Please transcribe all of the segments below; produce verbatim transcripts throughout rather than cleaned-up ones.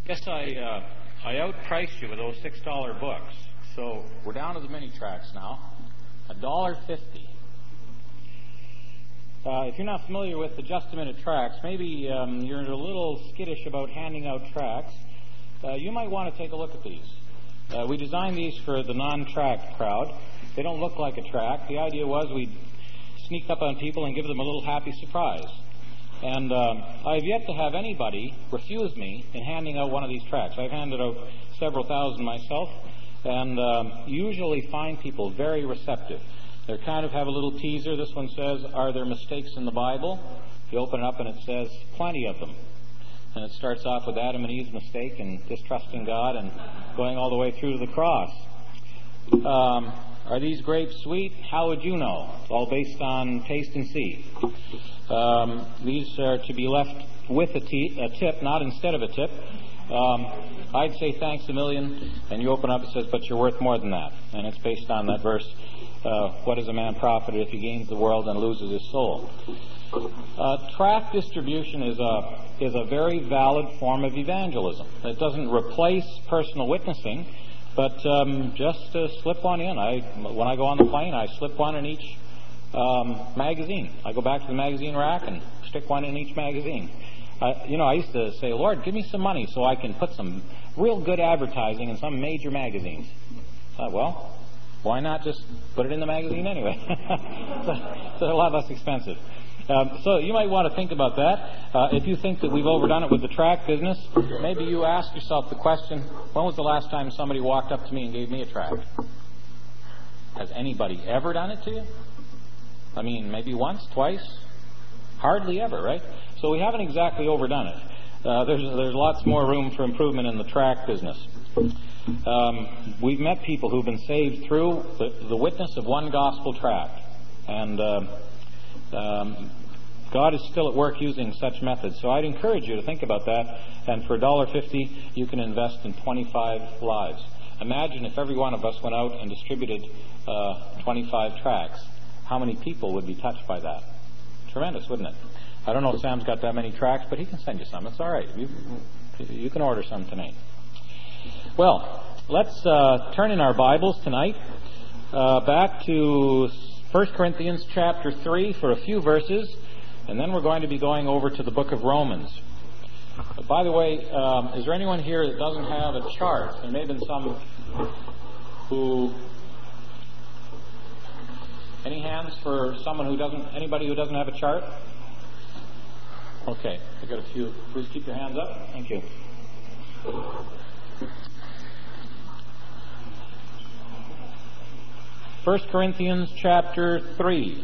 Guess I uh, I outpriced you with those six dollar books. So we're down to the mini tracts now, a dollar fifty. Uh, if you're not familiar with the Just a Minute tracts, maybe um, you're a little skittish about handing out tracts. Uh, you might want to take a look at these. Uh, we designed these for the non-tract crowd. They don't look like a tract. The idea was we'd sneak up on people and give them a little happy surprise. And um, I've yet to have anybody refuse me in handing out one of these tracts. I've handed out several thousand myself, and um, usually find people very receptive. They kind of have a little teaser. This one says, "Are there mistakes in the Bible?" You open it up and it says, "Plenty of them." And it starts off with Adam and Eve's mistake and distrusting God and going all the way through to the cross. Um, are these grapes sweet? How would you know? It's all based on taste and see. Um, these are to be left with a, t- a tip, not instead of a tip. Um, I'd say thanks a million, and you open up, it says, "But you're worth more than that." And it's based on that verse, uh, "What is a man profited if he gains the world and loses his soul?" Uh, tract distribution is a is a very valid form of evangelism. It doesn't replace personal witnessing, but um, just uh, slip one in. I when I go on the plane, I slip one in each um, magazine. I go back to the magazine rack and stick one in each magazine. Uh, you know, I used to say, "Lord, give me some money so I can put some real good advertising in some major magazines." I thought, well, why not just put it in the magazine anyway? so, it's a lot less expensive. Um, so you might want to think about that. Uh, if you think that we've overdone it with the tract business, maybe you ask yourself the question, when was the last time somebody walked up to me and gave me a tract? Has anybody ever done it to you? I mean, maybe once, twice? Hardly ever, right? So we haven't exactly overdone it. Uh, there's, there's lots more room for improvement in the tract business. Um, we've met people who've been saved through the, the witness of one gospel tract. And uh, um, God is still at work using such methods. So I'd encourage you to think about that. And for a dollar fifty, you can invest in twenty-five lives. Imagine if every one of us went out and distributed uh, twenty-five tracts. How many people would be touched by that? Tremendous, wouldn't it? I don't know if Sam's got that many tracts, but he can send you some. It's all right. You, you can order some tonight. Well, let's uh, turn in our Bibles tonight uh, back to First Corinthians chapter three for a few verses, and then we're going to be going over to the book of Romans. But by the way, um, is there anyone here that doesn't have a chart? There may have been some who... Any hands for someone who doesn't, anybody who doesn't have a chart? Okay, I got a few. Please keep your hands up. Thank you. First Corinthians chapter three.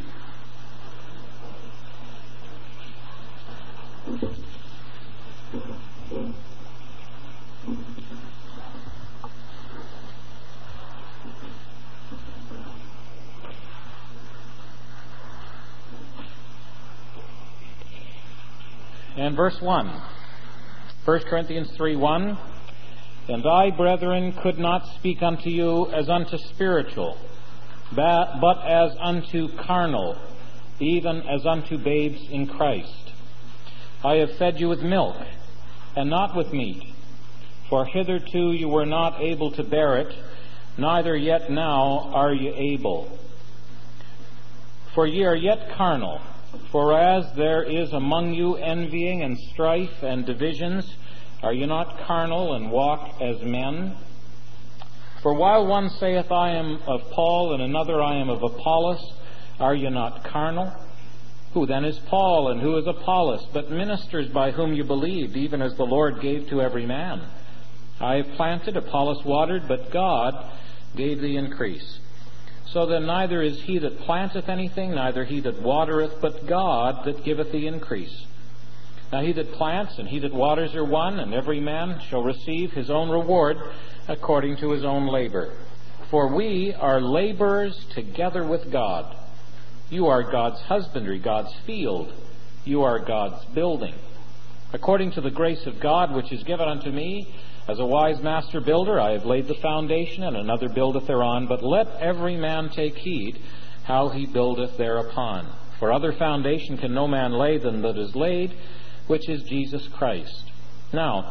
And verse one. First Corinthians three one. "And I, brethren, could not speak unto you as unto spiritual, but as unto carnal, even as unto babes in Christ. I have fed you with milk, and not with meat. For hitherto you were not able to bear it, neither yet now are ye able. For ye are yet carnal. For as there is among you envying and strife and divisions, are ye not carnal and walk as men? For while one saith, I am of Paul, and another, I am of Apollos, are ye not carnal? Who then is Paul, and who is Apollos, but ministers by whom you believed, even as the Lord gave to every man? I have planted, Apollos watered, but God gave the increase. So then neither is he that planteth anything, neither he that watereth, but God that giveth the increase. Now he that plants and he that waters are one, and every man shall receive his own reward according to his own labor. For we are laborers together with God. You are God's husbandry, God's field. You are God's building. According to the grace of God which is given unto me, as a wise master builder, I have laid the foundation, and another buildeth thereon. But let every man take heed how he buildeth thereupon. For other foundation can no man lay than that is laid, which is Jesus Christ. Now,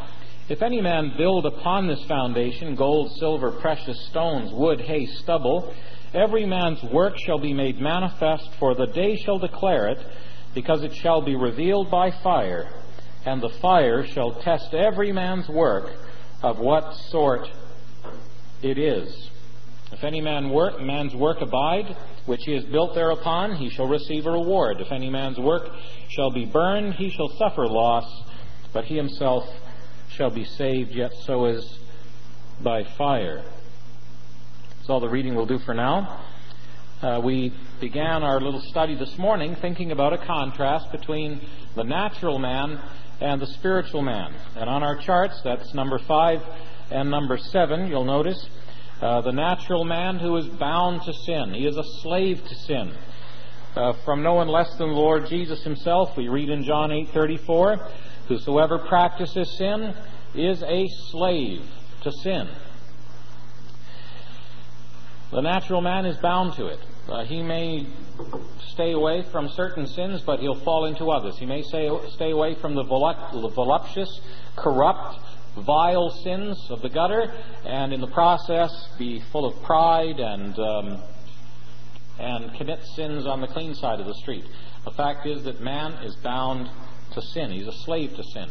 If any man build upon this foundation gold, silver, precious stones, wood, hay, stubble, every man's work shall be made manifest, for the day shall declare it, because it shall be revealed by fire, and the fire shall test every man's work of what sort it is. If any man work, man's work abide, which he has built thereupon, he shall receive a reward. If any man's work shall be burned, he shall suffer loss, but he himself shall be saved, yet so as by fire. That's all the reading we'll do for now. Uh, we began our little study this morning thinking about a contrast between the natural man and the spiritual man. And on our charts, that's number five and number seven, you'll notice uh, the natural man who is bound to sin. He is a slave to sin. Uh, from no one less than the Lord Jesus himself, we read in John eight thirty-four, whosoever practices sin is a slave to sin. The natural man is bound to it. Uh, he may stay away from certain sins, but he'll fall into others. He may say, stay away from the voluptuous, corrupt, vile sins of the gutter, and in the process be full of pride and um, and commit sins on the clean side of the street. The fact is that man is bound to sin. He's a slave to sin.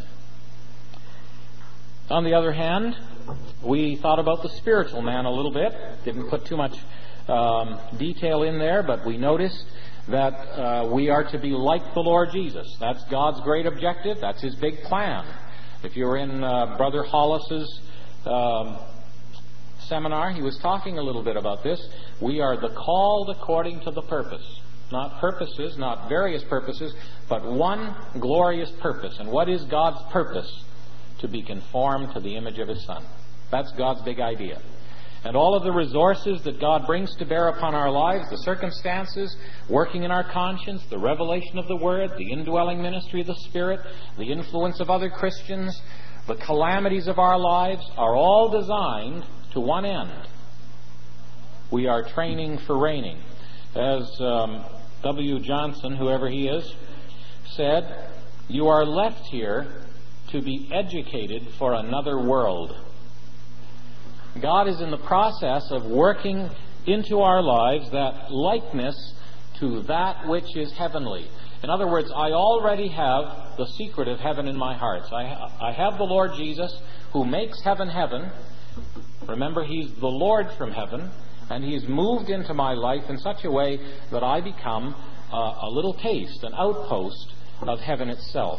On the other hand, we thought about the spiritual man a little bit. Didn't put too much um, detail in there, but we noticed that uh, we are to be like the Lord Jesus. That's God's great objective. That's His big plan. If you were in uh, Brother Hollis's um, seminar, he was talking a little bit about this. We are the called according to the purpose. Not purposes, not various purposes, but one glorious purpose. And what is God's purpose? To be conformed to the image of His Son. That's God's big idea. And all of the resources that God brings to bear upon our lives, the circumstances, working in our conscience, the revelation of the Word, the indwelling ministry of the Spirit, the influence of other Christians, the calamities of our lives, are all designed to one end. We are training for reigning. As um, W. Johnson, whoever he is, said, you are left here to be educated for another world. God is in the process of working into our lives that likeness to that which is heavenly. In other words, I already have the secret of heaven in my heart. So I, I have the Lord Jesus who makes heaven heaven. Remember, He's the Lord from heaven, and He's moved into my life in such a way that I become uh, a little taste, an outpost of heaven itself.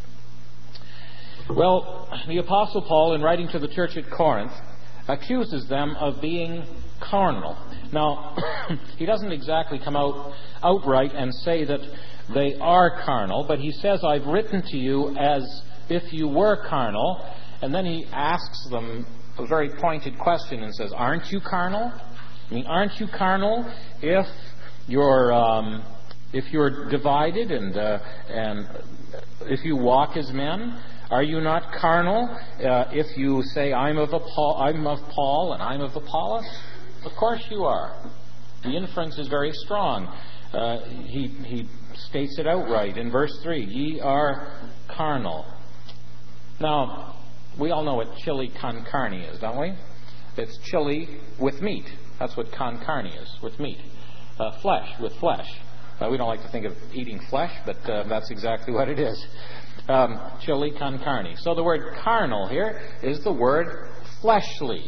Well, the Apostle Paul, in writing to the church at Corinth, accuses them of being carnal. Now, he doesn't exactly come out outright and say that they are carnal, but he says, I've written to you as if you were carnal, and then he asks them a very pointed question and says, aren't you carnal? I mean, aren't you carnal if you're um, if you're divided and uh, and if you walk as men? Are you not carnal uh, if you say, I'm of, Paul, I'm of Paul and I'm of Apollos? Of course you are. The inference is very strong. Uh, he, he states it outright in verse three. Ye are carnal. Now, we all know what chili con carne is, don't we? It's chili with meat. That's what con carne is, with meat. Uh, flesh, with flesh. Uh, we don't like to think of eating flesh, but uh, that's exactly what it is. Um, chili con carne. So the word carnal here is the word fleshly.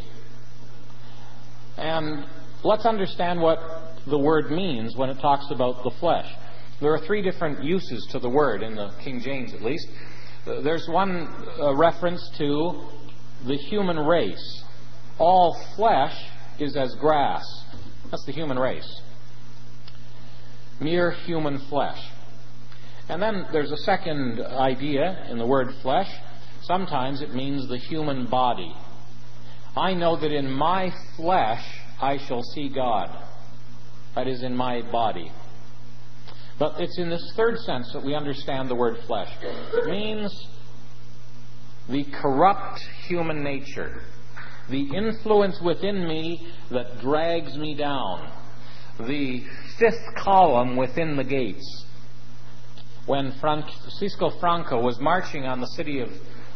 And let's understand what the word means when it talks about the flesh. There are three different uses to the word, in the King James at least. Uh, there's one uh, reference to the human race. All flesh is as grass. That's the human race. Mere human flesh. And then there's a second idea in the word flesh. Sometimes it means the human body. I know that in my flesh I shall see God. That is, in my body. But it's in this third sense that we understand the word flesh. It means the corrupt human nature. The influence within me that drags me down. The fifth column within the gates. When Francisco Franco was marching on the city of,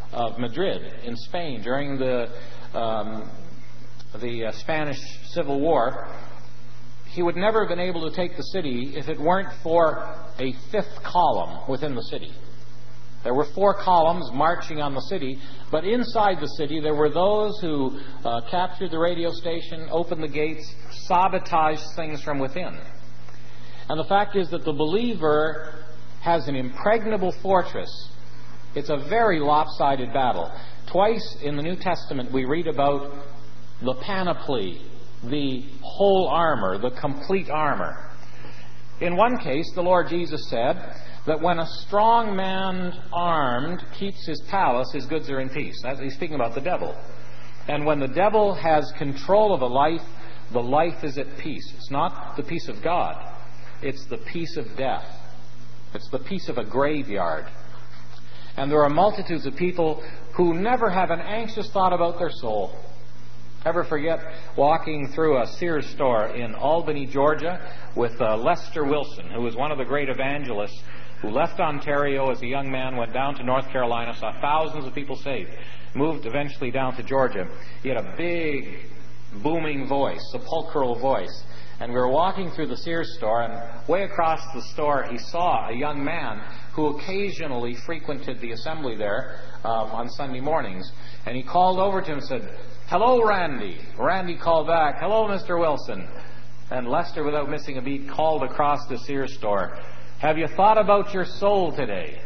of Madrid in Spain during the um, the uh, Spanish Civil War, he would never have been able to take the city if it weren't for a fifth column within the city. There were four columns marching on the city, but inside the city there were those who uh, captured the radio station, opened the gates, sabotaged things from within. And the fact is that the believer has an impregnable fortress. It's a very lopsided battle. Twice in the New Testament we read about the panoply, the whole armor, the complete armor. In one case, the Lord Jesus said that when a strong man armed keeps his palace, his goods are in peace. That's, he's speaking about the devil. And when the devil has control of a life, the life is at peace. It's not the peace of God. It's the peace of death. It's the peace of a graveyard. And there are multitudes of people who never have an anxious thought about their soul. Ever forget walking through a Sears store in Albany, Georgia, with uh, Lester Wilson, who was one of the great evangelists who left Ontario as a young man, went down to North Carolina, saw thousands of people saved, moved eventually down to Georgia. He had a big, booming voice, sepulchral voice. And we were walking through the Sears store, and way across the store he saw a young man who occasionally frequented the assembly there um, on Sunday mornings. And he called over to him and said, "Hello, Randy." Randy called back, "Hello, Mister Wilson." And Lester, without missing a beat, called across the Sears store, "Have you thought about your soul today?"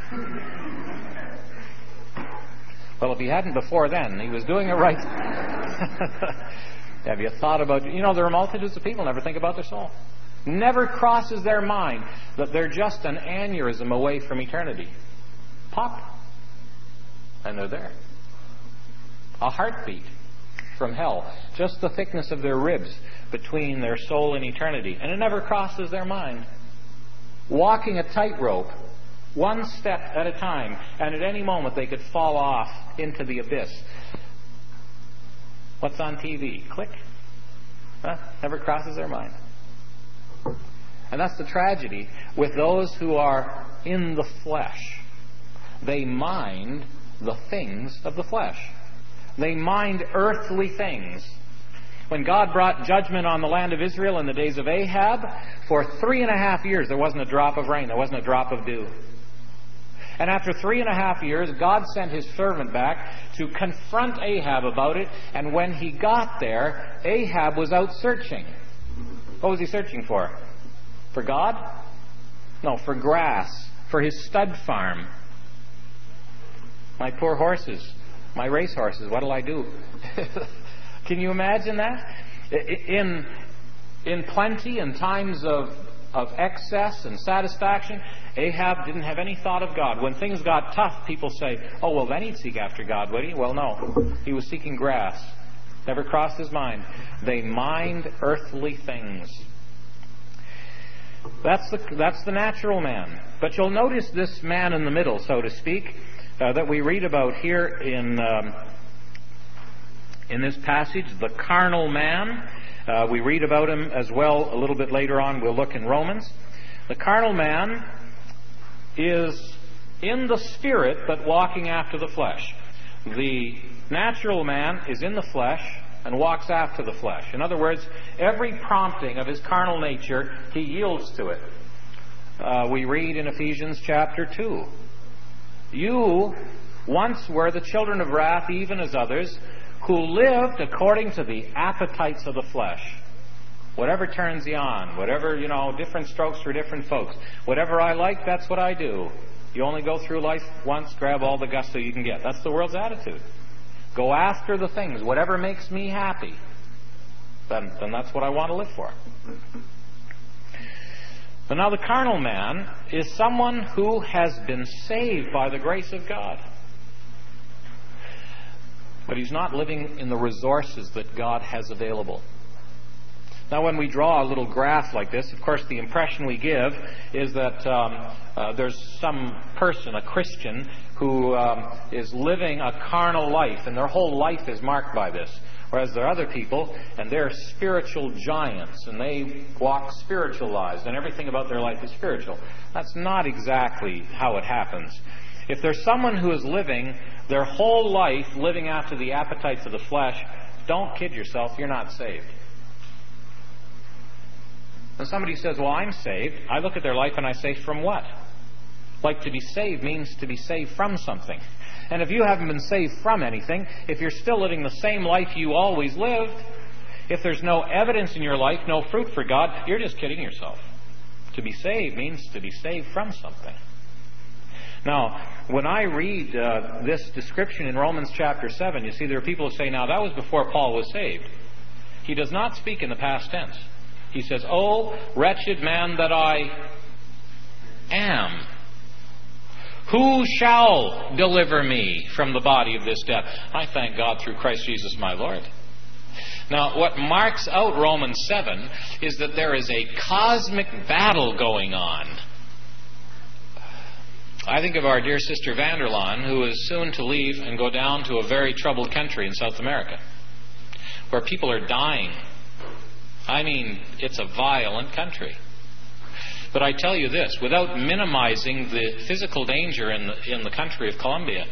Well, if he hadn't before then, he was doing it right. Have you thought about... You know, there are multitudes of people who never think about their soul. Never crosses their mind that they're just an aneurysm away from eternity. Pop. And they're there. A heartbeat from hell. Just the thickness of their ribs between their soul and eternity. And it never crosses their mind. Walking a tightrope, one step at a time, and at any moment they could fall off into the abyss. What's on T V? Click. Huh? Never crosses their mind. And that's the tragedy with those who are in the flesh. They mind the things of the flesh. They mind earthly things. When God brought judgment on the land of Israel in the days of Ahab, for three and a half years there wasn't a drop of rain, there wasn't a drop of dew. And after three and a half years, God sent his servant back to confront Ahab about it, and when he got there, Ahab was out searching. What was he searching for? For God? No, for grass, for his stud farm. My poor horses, my race horses, what'll I do? Can you imagine that? In, in plenty, in times of, of excess and satisfaction, Ahab didn't have any thought of God. When things got tough, people say, "Oh, well, then he'd seek after God, would he?" Well, no. He was seeking grass. Never crossed his mind. They mind earthly things. That's the, that's the natural man. But you'll notice this man in the middle, so to speak, uh, that we read about here in... Um, In this passage, the carnal man. Uh, we read about him as well a little bit later on. We'll look in Romans. The carnal man is in the spirit but walking after the flesh. The natural man is in the flesh and walks after the flesh. In other words, every prompting of his carnal nature, he yields to it. Uh, we read in Ephesians chapter two, "You once were the children of wrath, even as others, who lived according to the appetites of the flesh." Whatever turns you on, whatever, you know, different strokes for different folks. Whatever I like, that's what I do. You only go through life once, grab all the gusto you can get. That's the world's attitude. Go after the things, whatever makes me happy. Then, then that's what I want to live for. But now the carnal man is someone who has been saved by the grace of God. But he's not living in the resources that God has available. Now, when we draw a little graph like this, of course, the impression we give is that um, uh, there's some person, a Christian, who um, is living a carnal life, and their whole life is marked by this. Whereas there are other people, and they're spiritual giants, and they walk spiritual lives, and everything about their life is spiritual. That's not exactly how it happens. If there's someone who is living their whole life living after the appetites of the flesh, don't kid yourself, you're not saved. When somebody says, well, I'm saved, I look at their life and I say, from what? Like, to be saved means to be saved from something. And if you haven't been saved from anything, if you're still living the same life you always lived, if there's no evidence in your life, no fruit for God, you're just kidding yourself. To be saved means to be saved from something. Now, when I read uh, this description in Romans chapter seven, you see there are people who say, now that was before Paul was saved. He does not speak in the past tense. He says, oh, wretched man that I am. Who shall deliver me from the body of this death? I thank God through Christ Jesus my Lord. Now, what marks out Romans seven is that there is a cosmic battle going on. I think of our dear sister Vanderlaan, who is soon to leave and go down to a very troubled country in South America, where people are dying. I mean, it's a violent country. But I tell you this, without minimizing the physical danger in the, in the country of Colombia,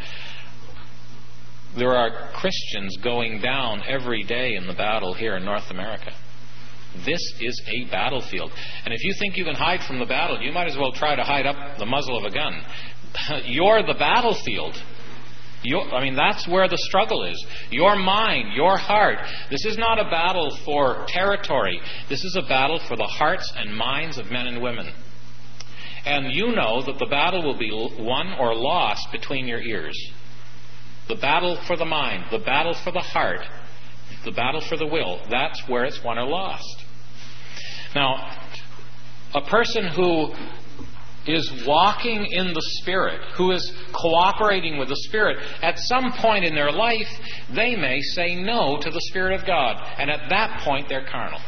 there are Christians going down every day in the battle here in North America. This is a battlefield. And if you think you can hide from the battle, you might as well try to hide up the muzzle of a gun. You're the battlefield. Your, I mean, that's where the struggle is. Your mind, your heart. This is not a battle for territory. This is a battle for the hearts and minds of men and women. And you know that the battle will be won or lost between your ears. The battle for the mind, the battle for the heart, the battle for the will, that's where it's won or lost. Now, a person who is walking in the Spirit, who is cooperating with the Spirit, at some point in their life, they may say no to the Spirit of God. And at that point, they're carnal.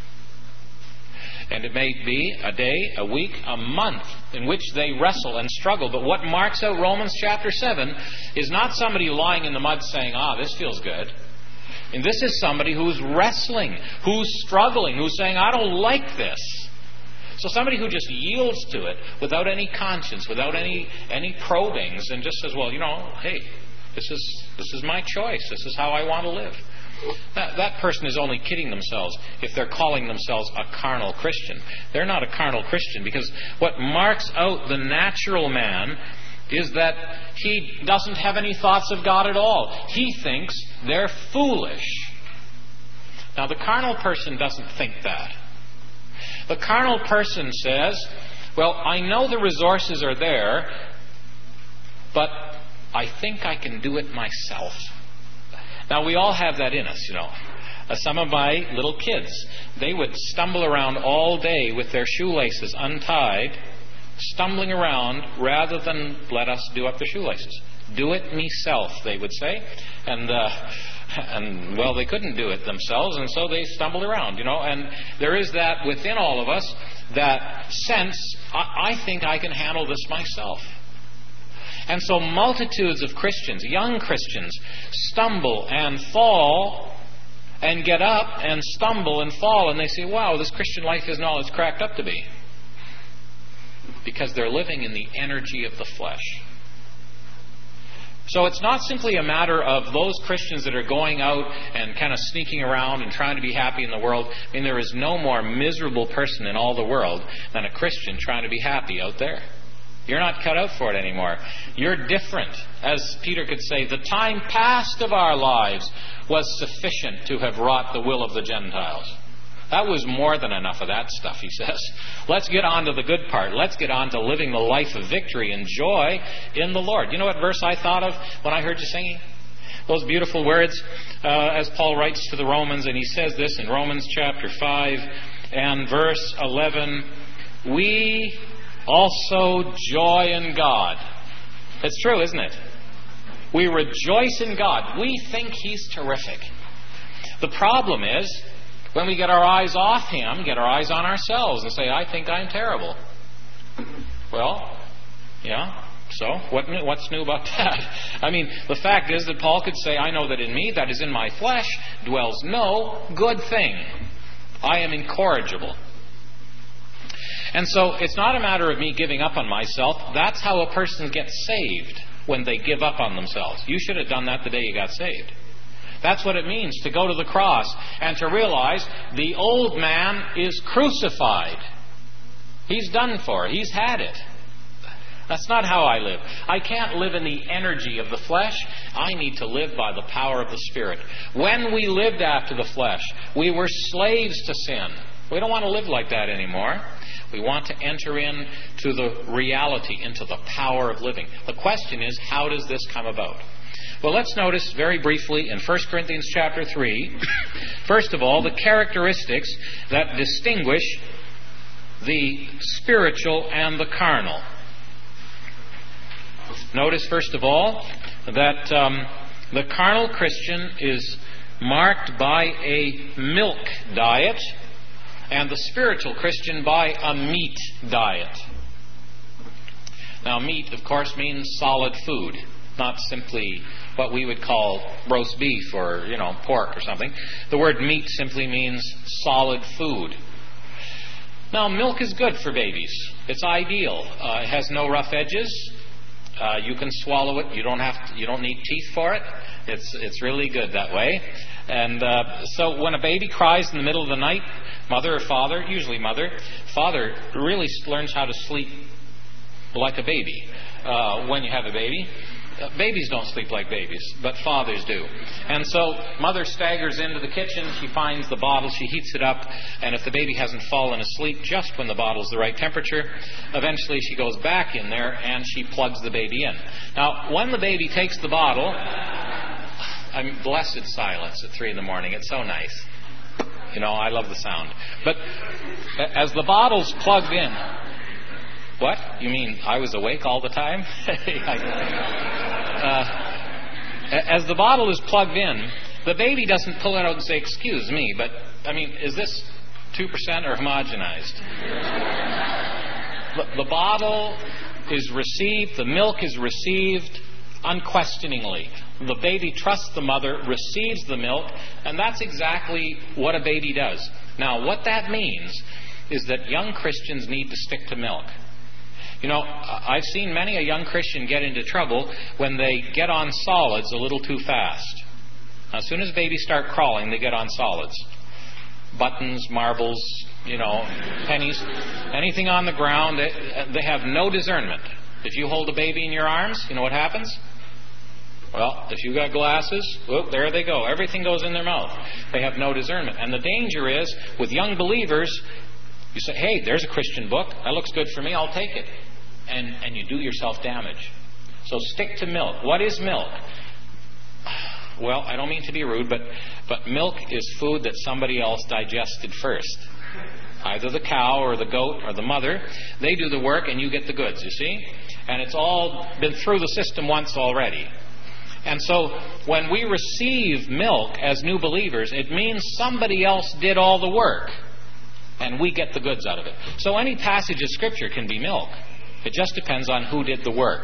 And it may be a day, a week, a month in which they wrestle and struggle. But what marks out Romans chapter seven is not somebody lying in the mud saying, ah, this feels good. And this is somebody who's wrestling, who's struggling, who's saying, I don't like this. So somebody who just yields to it without any conscience, without any any probings, and just says, well, you know, hey, this is this is my choice. This is how I want to live. That, that person is only kidding themselves if they're calling themselves a carnal Christian. They're not a carnal Christian, because what marks out the natural man is that he doesn't have any thoughts of God at all. He thinks they're foolish. Now, the carnal person doesn't think that. The carnal person says, well, I know the resources are there, but I think I can do it myself. Now, we all have that in us, you know. Uh, some of my little kids, they would stumble around all day with their shoelaces untied, stumbling around rather than let us do up their shoelaces. Do it meself, they would say. And, uh, and well, they couldn't do it themselves, and so they stumbled around, you know. And there is that within all of us, that sense, I, I think I can handle this myself. And so multitudes of Christians, young Christians, stumble and fall and get up and stumble and fall, and they say, wow, this Christian life isn't all it's cracked up to be. Because they're living in the energy of the flesh. So it's not simply a matter of those Christians that are going out and kind of sneaking around and trying to be happy in the world. I mean, there is no more miserable person in all the world than a Christian trying to be happy out there. You're not cut out for it anymore. You're different. As Peter could say, the time past of our lives was sufficient to have wrought the will of the Gentiles. That was more than enough of that stuff, he says. Let's get on to the good part. Let's get on to living the life of victory and joy in the Lord. You know what verse I thought of when I heard you singing? Those beautiful words, uh, as Paul writes to the Romans, and he says this in Romans chapter five and verse eleven, we also joy in God. It's true, isn't it? We rejoice in God. We think He's terrific. The problem is, when we get our eyes off Him, get our eyes on ourselves and say, I think I'm terrible. Well, yeah, so what, what's new about that? I mean, the fact is that Paul could say, I know that in me, that is in my flesh, dwells no good thing. I am incorrigible. And so it's not a matter of me giving up on myself. That's how a person gets saved. when they give up on themselves. You should have done that the day you got saved. That's what it means to go to the cross and to realize the old man is crucified. He's done for. He's had it. That's not how I live. I can't live in the energy of the flesh. I need to live by the power of the Spirit. When we lived after the flesh, we were slaves to sin. We don't want to live like that anymore. We want to enter into the reality, into the power of living. The question is, how does this come about? Well, let's notice very briefly in First Corinthians chapter three, first of all, the characteristics that distinguish the spiritual and the carnal. Notice, first of all, that um, the carnal Christian is marked by a milk diet, and the spiritual Christian by a meat diet. Now, meat, of course, means solid food, not simply what we would call roast beef or, you know, pork or something. The word meat simply means solid food. Now, milk is good for babies. It's ideal. Uh, it has no rough edges. Uh, you can swallow it. You don't have to, you don't need teeth for it. It's it's really good that way. And uh, so when a baby cries in the middle of the night, mother or father, usually mother, father really learns how to sleep like a baby uh, when you have a baby. Uh, babies don't sleep like babies, but fathers do. And so mother staggers into the kitchen, she finds the bottle, she heats it up, and if the baby hasn't fallen asleep just when the bottle's the right temperature, eventually she goes back in there and she plugs the baby in. Now, when the baby takes the bottle, I'm blessed silence at three in the morning. It's so nice. You know, I love the sound. But as the bottle's plugged in, what? You mean I was awake all the time? uh, as the bottle is plugged in, the baby doesn't pull it out and say, "Excuse me, but, I mean, is this two percent or homogenized?" the, the bottle is received, the milk is received unquestioningly. The baby trusts the mother, receives the milk, and that's exactly what a baby does. Now, what that means is that young Christians need to stick to milk. You know, I've seen many a young Christian get into trouble when they get on solids a little too fast. Now, as soon as babies start crawling, they get on solids. Buttons, marbles, you know, pennies, anything on the ground, they, they have no discernment. If you hold a baby in your arms, you know what happens? Well, if you got glasses, whoop, there they go. Everything goes in their mouth. They have no discernment. And the danger is, with young believers, you say, "Hey, there's a Christian book. That looks good for me. I'll take it." And and you do yourself damage. So stick to milk. What is milk? Well, I don't mean to be rude, but, but milk is food that somebody else digested first. Either the cow or the goat or the mother. They do the work and you get the goods, you see? And it's all been through the system once already. And so when we receive milk as new believers, it means somebody else did all the work. And we get the goods out of it. So any passage of Scripture can be milk. It just depends on who did the work.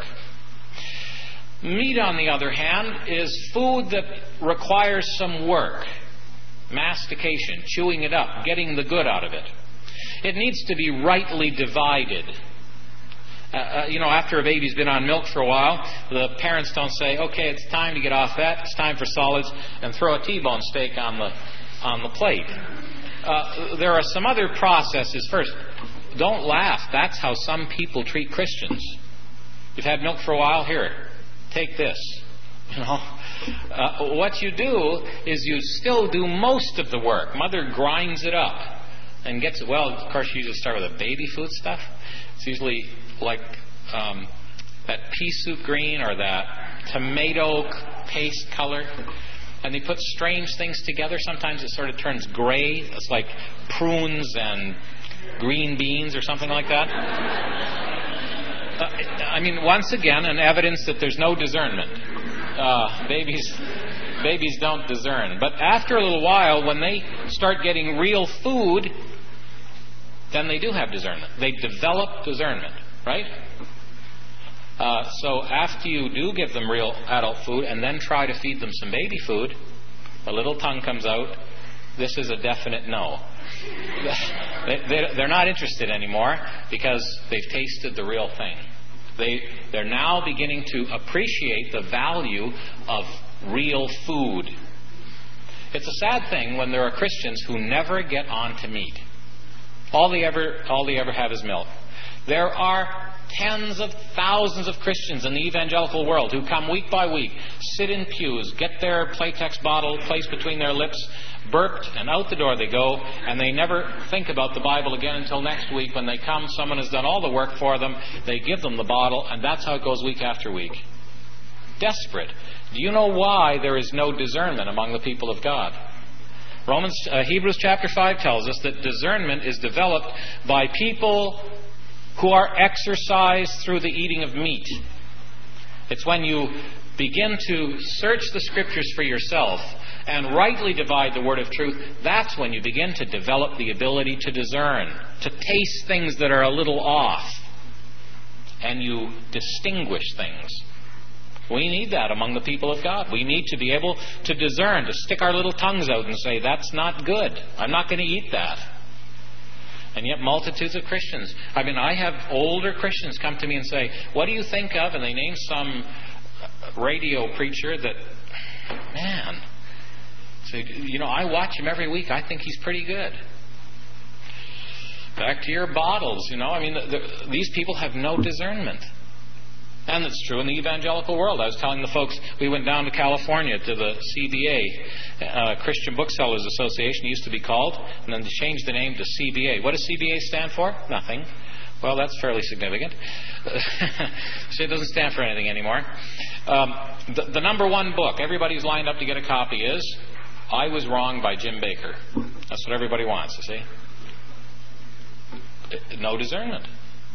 Meat, on the other hand, is food that requires some work. Mastication, chewing it up, getting the good out of it. It needs to be rightly divided. Uh, uh, you know, after a baby's been on milk for a while, the parents don't say, "Okay, it's time to get off that. It's time for solids," and throw a T-bone steak on the on the plate. Uh, there are some other processes. First, don't laugh. That's how some people treat Christians. You've had milk for a while? Here, take this. You know, uh, what you do is you still do most of the work. Mother grinds it up and gets it. Well, of course, you usually start with the baby food stuff. It's usually like um, that pea soup green or that tomato paste color. And they put strange things together. Sometimes it sort of turns gray. It's like prunes and green beans or something like that. Uh, I mean, once again, an evidence that there's no discernment. Uh, babies, babies don't discern. But after a little while, when they start getting real food, then they do have discernment. They develop discernment, right? Uh, so after you do give them real adult food and then try to feed them some baby food, a little tongue comes out. This is a definite no. they, they, they're not interested anymore because they've tasted the real thing. They, they're now beginning to appreciate the value of real food. It's a sad thing when there are Christians who never get on to meat. All they ever, all they ever have is milk. There are tens of thousands of Christians in the evangelical world who come week by week, sit in pews, get their Playtex bottle placed between their lips, burped, and out the door they go, and they never think about the Bible again until next week. When they come, someone has done all the work for them, they give them the bottle, and that's how it goes week after week. Desperate. Do you know why there is no discernment among the people of God? Romans, uh, Hebrews chapter five tells us that discernment is developed by people who are exercised through the eating of meat. It's when you begin to search the Scriptures for yourself and rightly divide the word of truth, that's when you begin to develop the ability to discern, to taste things that are a little off, and you distinguish things. We need that among the people of God. We need to be able to discern, to stick our little tongues out and say, that's not good. I'm not going to eat that. And yet multitudes of Christians. I mean, I have older Christians come to me and say, what do you think of? And they name some radio preacher that, man, so, you know, I watch him every week. I think he's pretty good. Back to your bottles, you know. I mean, the, the, these people have no discernment. And it's true in the evangelical world. I was telling the folks, we went down to California to the C B A, uh, Christian Booksellers Association, it used to be called, and then they changed the name to C B A. What does C B A stand for? Nothing. Well, that's fairly significant. So it doesn't stand for anything anymore. Um, the, the number one book everybody's lined up to get a copy is I Was Wrong by Jim Baker. That's what everybody wants, you see. No discernment.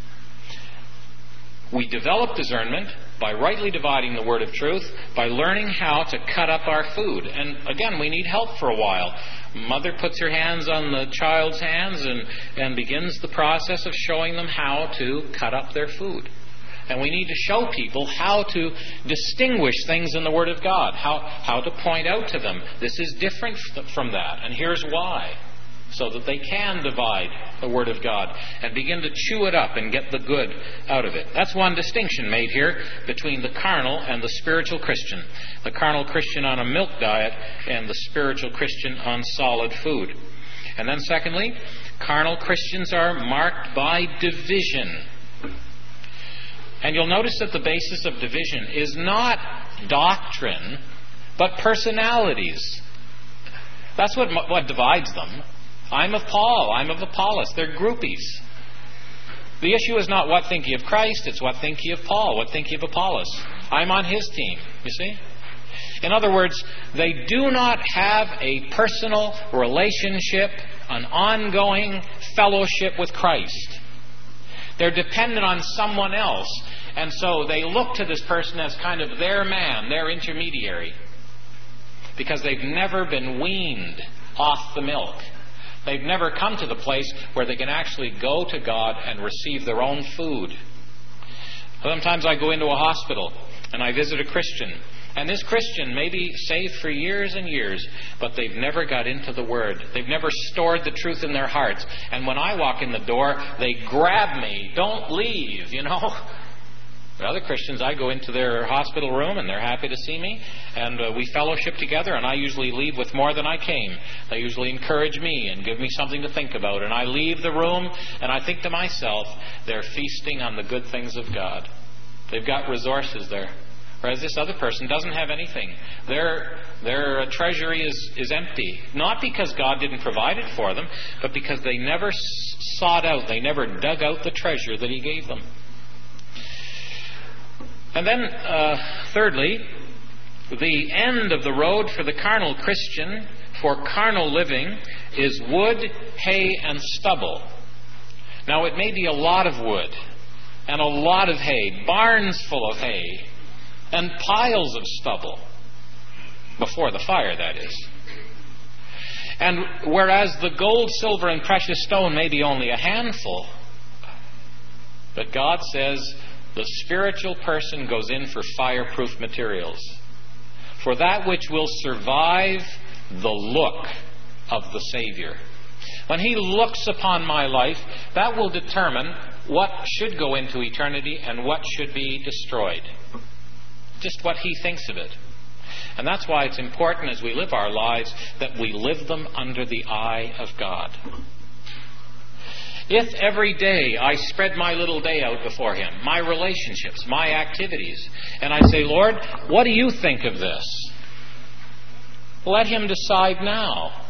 We develop discernment by rightly dividing the word of truth, by learning how to cut up our food. And again, we need help for a while. Mother puts her hands on the child's hands and, and begins the process of showing them how to cut up their food. And we need to show people how to distinguish things in the Word of God, how, how to point out to them, this is different from that, and here's why. So that they can divide the Word of God and begin to chew it up and get the good out of it. That's one distinction made here between the carnal and the spiritual Christian. The carnal Christian on a milk diet and the spiritual Christian on solid food. And then secondly, carnal Christians are marked by division. And you'll notice that the basis of division is not doctrine, but personalities. That's what, what divides them. I'm of Paul, I'm of Apollos. They're groupies. The issue is not what think ye of Christ, it's what think ye of Paul, what think ye of Apollos. I'm on his team, you see? In other words, they do not have a personal relationship, an ongoing fellowship with Christ. They're dependent on someone else, and so they look to this person as kind of their man, their intermediary, because they've never been weaned off the milk. They've never come to the place where they can actually go to God and receive their own food. Sometimes I go into a hospital and I visit a Christian. And this Christian may be saved for years and years, but they've never got into the Word. They've never stored the truth in their hearts. And when I walk in the door, they grab me. Don't leave, you know. But other Christians, I go into their hospital room and they're happy to see me, and uh, we fellowship together, and I usually leave with more than I came. They usually encourage me and give me something to think about, and I leave the room and I think to myself, they're feasting on the good things of God. They've got resources there. Whereas this other person doesn't have anything. Their, their treasury is, is empty. Not because God didn't provide it for them, but because they never sought out, they never dug out the treasure that He gave them. And then, uh, thirdly, the end of the road for the carnal Christian, for carnal living, is wood, hay, and stubble. Now, it may be a lot of wood, and a lot of hay, barns full of hay, and piles of stubble. Before the fire, that is. And whereas the gold, silver, and precious stone may be only a handful, but God says, the spiritual person goes in for fireproof materials. For that which will survive the look of the Savior. When He looks upon my life, that will determine what should go into eternity and what should be destroyed. Just what He thinks of it. And that's why it's important as we live our lives that we live them under the eye of God. If every day I spread my little day out before Him, my relationships, my activities, and I say, Lord, what do you think of this? Let Him decide now.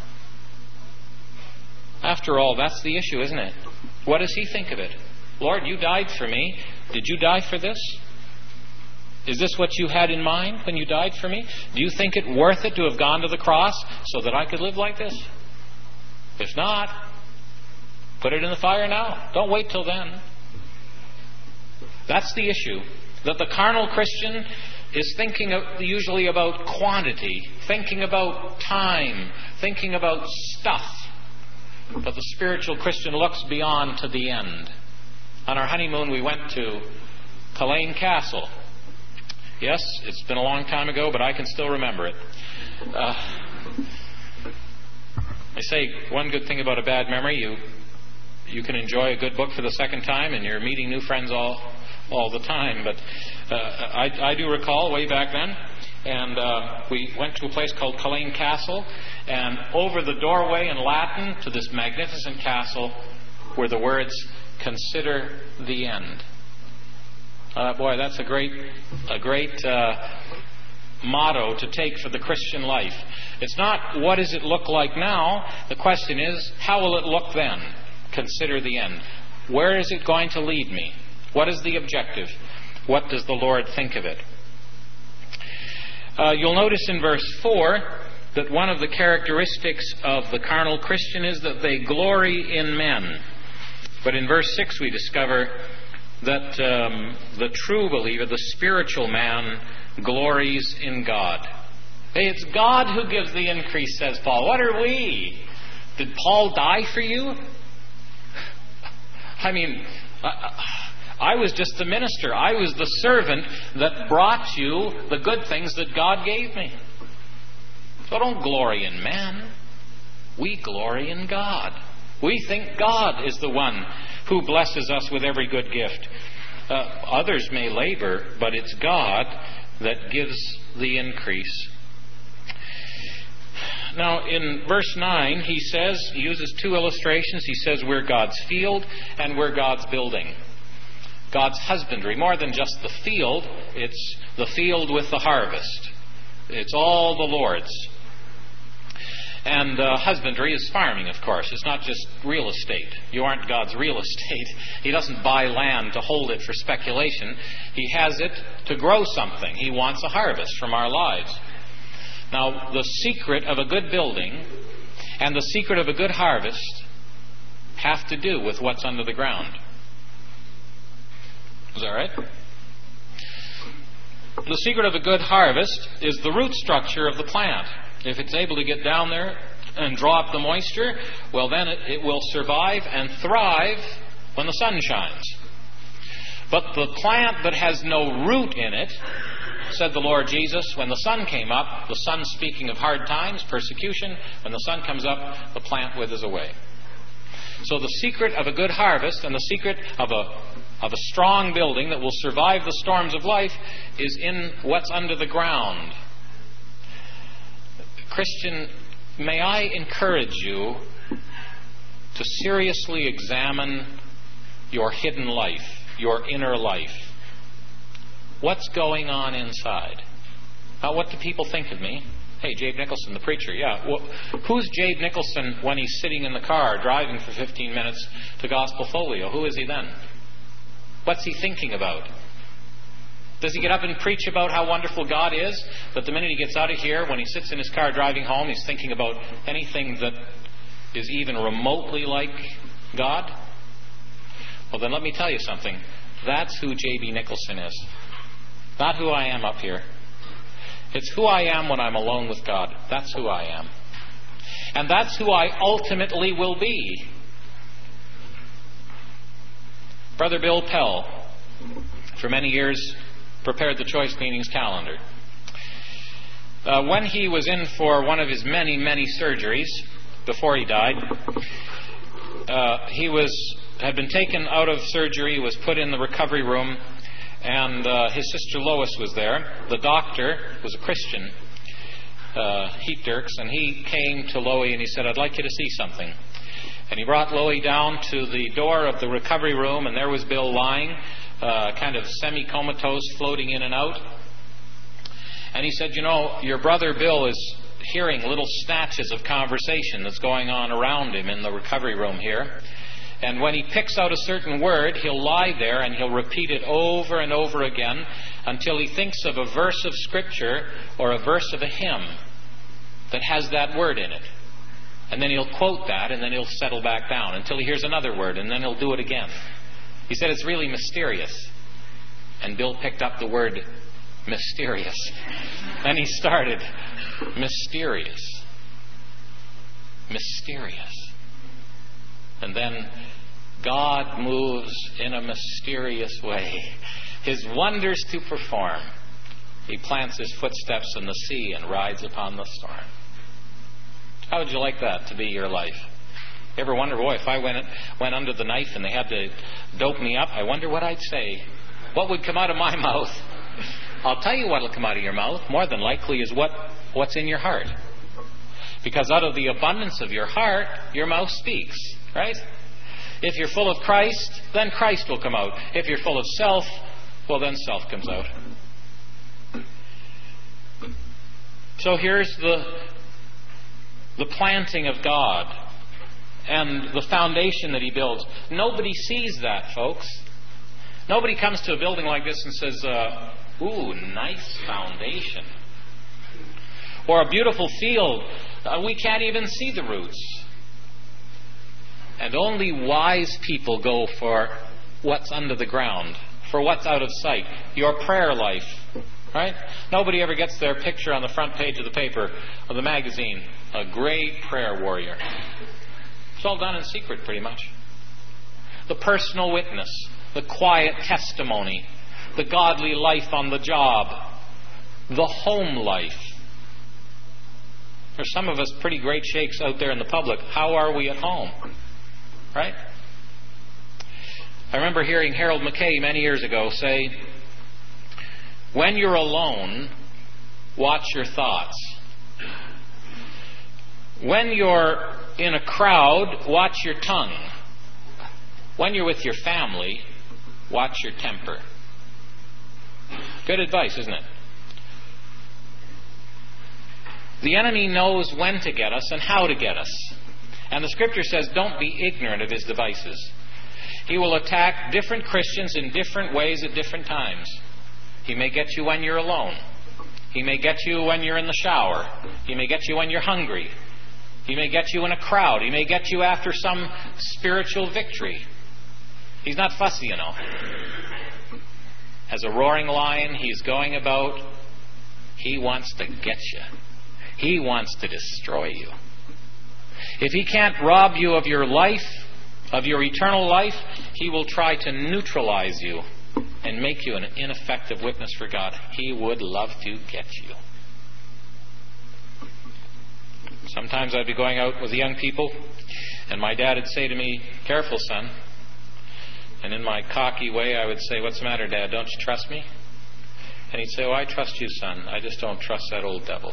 After all, that's the issue, isn't it? What does He think of it? Lord, you died for me. Did you die for this? Is this what you had in mind when you died for me? Do you think it worth it to have gone to the cross so that I could live like this? If not, put it in the fire now. Don't wait till then. That's the issue. That the carnal Christian is thinking of, usually about quantity, thinking about time, thinking about stuff. But the spiritual Christian looks beyond to the end. On our honeymoon, we went to Culzean Castle. Yes, it's been a long time ago, but I can still remember it. Uh, I say one good thing about a bad memory, you you can enjoy a good book for the second time, and you're meeting new friends all all the time. But uh, I, I do recall way back then, and uh, we went to a place called Culzean Castle, and over the doorway in Latin to this magnificent castle were the words, "Consider the end." Uh, boy, that's a great, a great uh, motto to take for the Christian life. It's not what does it look like now. The question is, how will it look then? Consider the end. Where is it going to lead me? What is the objective? What does the Lord think of it? Uh, you'll notice in verse four that one of the characteristics of the carnal Christian is that they glory in men. But in verse six we discover that um, the true believer, the spiritual man, glories in God. Hey, it's God who gives the increase, says Paul. What are we? Did Paul die for you? I mean, I, I was just the minister. I was the servant that brought you the good things that God gave me. So don't glory in man. We glory in God. We think God is the one who blesses us with every good gift. Uh, others may labor, but it's God that gives the increase. Now, in verse nine, he says, he uses two illustrations. He says we're God's field and we're God's building. God's husbandry. More than just the field, it's the field with the harvest. It's all the Lord's. And uh, husbandry is farming, of course. It's not just real estate. You aren't God's real estate. He doesn't buy land to hold it for speculation. He has it to grow something. He wants a harvest from our lives. Now, the secret of a good building and the secret of a good harvest have to do with what's under the ground. Is that right? The secret of a good harvest is the root structure of the plant. If it's able to get down there and draw up the moisture, well then it, it will survive and thrive when the sun shines. But the plant that has no root in it, said the Lord Jesus, when the sun came up, the sun speaking of hard times, persecution, when the sun comes up, the plant withers away. So the secret of a good harvest and the secret of a of a strong building that will survive the storms of life is in what's under the ground. Christian, may I encourage you to seriously examine your hidden life, your inner life. What's going on inside? Now, what do people think of me? Hey, Jabe Nicholson, the preacher. Yeah. Well, who's Jabe Nicholson when he's sitting in the car driving for fifteen minutes to Gospel Folio? Who is he then? What's he thinking about? Does he get up and preach about how wonderful God is? But the minute he gets out of here, when he sits in his car driving home, he's thinking about anything that is even remotely like God? Well, then let me tell you something. That's who J B Nicholson is. Not who I am up here. It's who I am when I'm alone with God. That's who I am. And that's who I ultimately will be. Brother Bill Pell, for many years, prepared the Choice Meetings calendar. Uh, when he was in for one of his many, many surgeries before he died, uh, he was had been taken out of surgery, was put in the recovery room, and uh, his sister Lois was there. The doctor was a Christian, uh, Heat Dirks, and he came to Loie and he said, "I'd like you to see something." And he brought Loie down to the door of the recovery room, and there was Bill lying, uh, kind of semi-comatose, floating in and out. And he said, "You know, your brother Bill is hearing little snatches of conversation that's going on around him in the recovery room here. And when he picks out a certain word, he'll lie there and he'll repeat it over and over again until he thinks of a verse of Scripture or a verse of a hymn that has that word in it. And then he'll quote that, and then he'll settle back down until he hears another word, and then he'll do it again." He said it's really mysterious. And Bill picked up the word mysterious. And he started, mysterious, mysterious. And then God moves in a mysterious way, His wonders to perform. He plants His footsteps in the sea and rides upon the storm. How would you like that to be your life? You ever wonder, boy, if I went went under the knife and they had to dope me up, I wonder what I'd say. What would come out of my mouth? I'll tell you what will come out of your mouth, more than likely, is what, what's in your heart. Because out of the abundance of your heart, your mouth speaks, right? If you're full of Christ, then Christ will come out. If you're full of self, well, then self comes out. So here's the, the planting of God and the foundation that He builds. Nobody sees that, folks. Nobody comes to a building like this and says, uh, ooh, nice foundation. Or a beautiful field. Uh, we can't even see the roots. And only wise people go for what's under the ground, for what's out of sight. Your prayer life, right? Nobody ever gets their picture on the front page of the paper, of the magazine. A great prayer warrior. It's all done in secret, pretty much. The personal witness, the quiet testimony, the godly life on the job, the home life. There's some of us pretty great shakes out there in the public. How are we at home? Right? I remember hearing Harold McKay many years ago say, when you're alone, watch your thoughts. When you're in a crowd, watch your tongue. When you're with your family, watch your temper. Good advice, isn't it? The enemy knows when to get us and how to get us. And the Scripture says, don't be ignorant of his devices. He will attack different Christians in different ways at different times. He may get you when you're alone. He may get you when you're in the shower. He may get you when you're hungry. He may get you in a crowd. He may get you after some spiritual victory. He's not fussy, you know. As a roaring lion, he's going about. He wants to get you. He wants to destroy you. If he can't rob you of your life, of your eternal life, he will try to neutralize you and make you an ineffective witness for God. He would love to get you. Sometimes I'd be going out with young people, and my dad would say to me, "Careful, son." And in my cocky way, I would say, "What's the matter, Dad? Don't you trust me?" And he'd say, "Oh, I trust you, son. I just don't trust that old devil."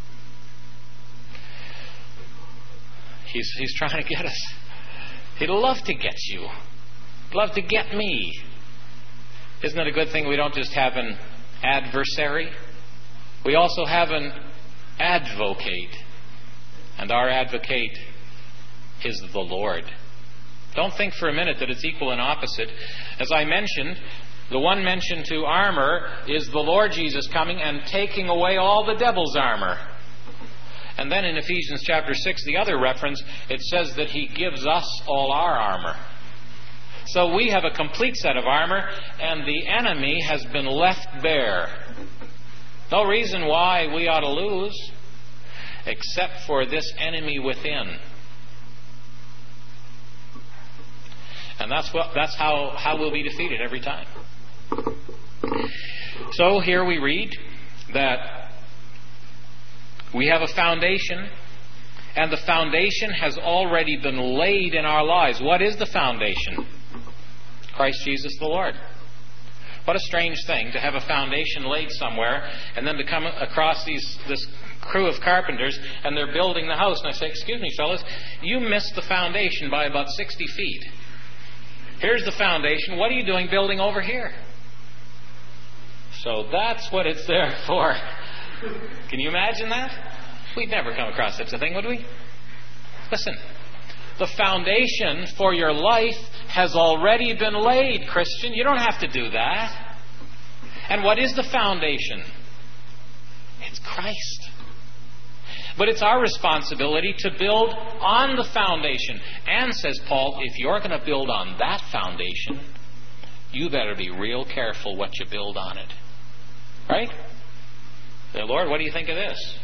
He's, he's trying to get us. He'd love to get you. He'd love to get me. Isn't it a good thing we don't just have an adversary? We also have an advocate. And our advocate is the Lord. Don't think for a minute that it's equal and opposite. As I mentioned, the one mentioned to armor is the Lord Jesus coming and taking away all the devil's armor. And then in Ephesians chapter six, the other reference, it says that He gives us all our armor. So we have a complete set of armor, and the enemy has been left bare. No reason why we ought to lose, except for this enemy within. And that's what that's how, how we'll be defeated every time. So here we read that we have a foundation, and the foundation has already been laid in our lives. What is the foundation? Christ Jesus the Lord. What a strange thing to have a foundation laid somewhere and then to come across these this crew of carpenters and they're building the house. And I say, excuse me, fellas, you missed the foundation by about sixty feet. Here's the foundation. What are you doing building over here? So that's what it's there for. Can you imagine that? We'd never come across such a thing, would we? Listen, the foundation for your life has already been laid, Christian. You don't have to do that. And what is the foundation? It's Christ. But it's our responsibility to build on the foundation. And, says Paul, if you're going to build on that foundation, you better be real careful what you build on it. Right? Say, Lord, what do you think of this?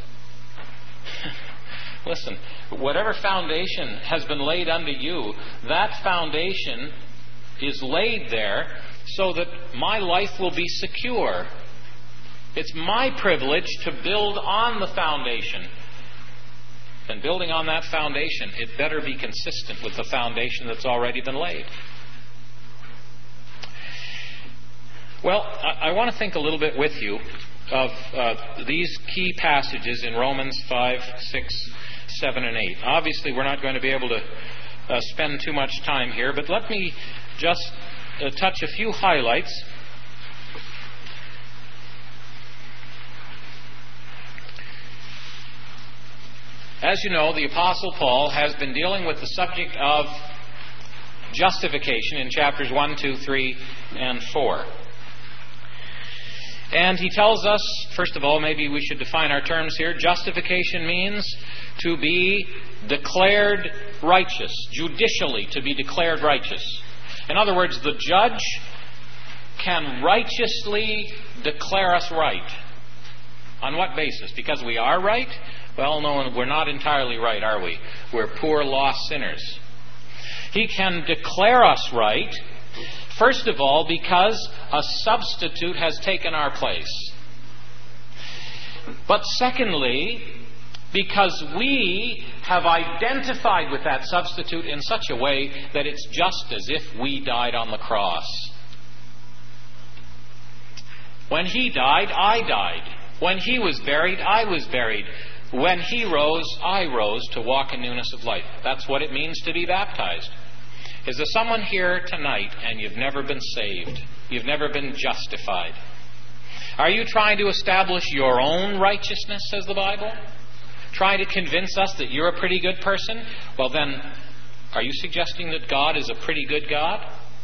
Listen, whatever foundation has been laid unto you, that foundation is laid there so that my life will be secure. It's my privilege to build on the foundation. And building on that foundation, it better be consistent with the foundation that's already been laid. Well, I, I want to think a little bit with you of uh, these key passages in Romans five, six, seven, and eight. Obviously, we're not going to be able to uh, spend too much time here, but let me just uh, touch a few highlights. As you know, the Apostle Paul has been dealing with the subject of justification in chapters one, two, three, and four. And he tells us, first of all, maybe we should define our terms here. Justification means to be declared righteous, judicially to be declared righteous. In other words, the judge can righteously declare us right. On what basis? Because we are right? Well, no, we're not entirely right, are we? We're poor, lost sinners. He can declare us right, first of all, because a substitute has taken our place. But secondly, because we have identified with that substitute in such a way that it's just as if we died on the cross. When He died, I died. When He was buried, I was buried. When He rose, I rose to walk in newness of life. That's what it means to be baptized. Is there someone here tonight and you've never been saved? You've never been justified? Are you trying to establish your own righteousness, says the Bible? Trying to convince us that you're a pretty good person? Well then, are you suggesting that God is a pretty good God?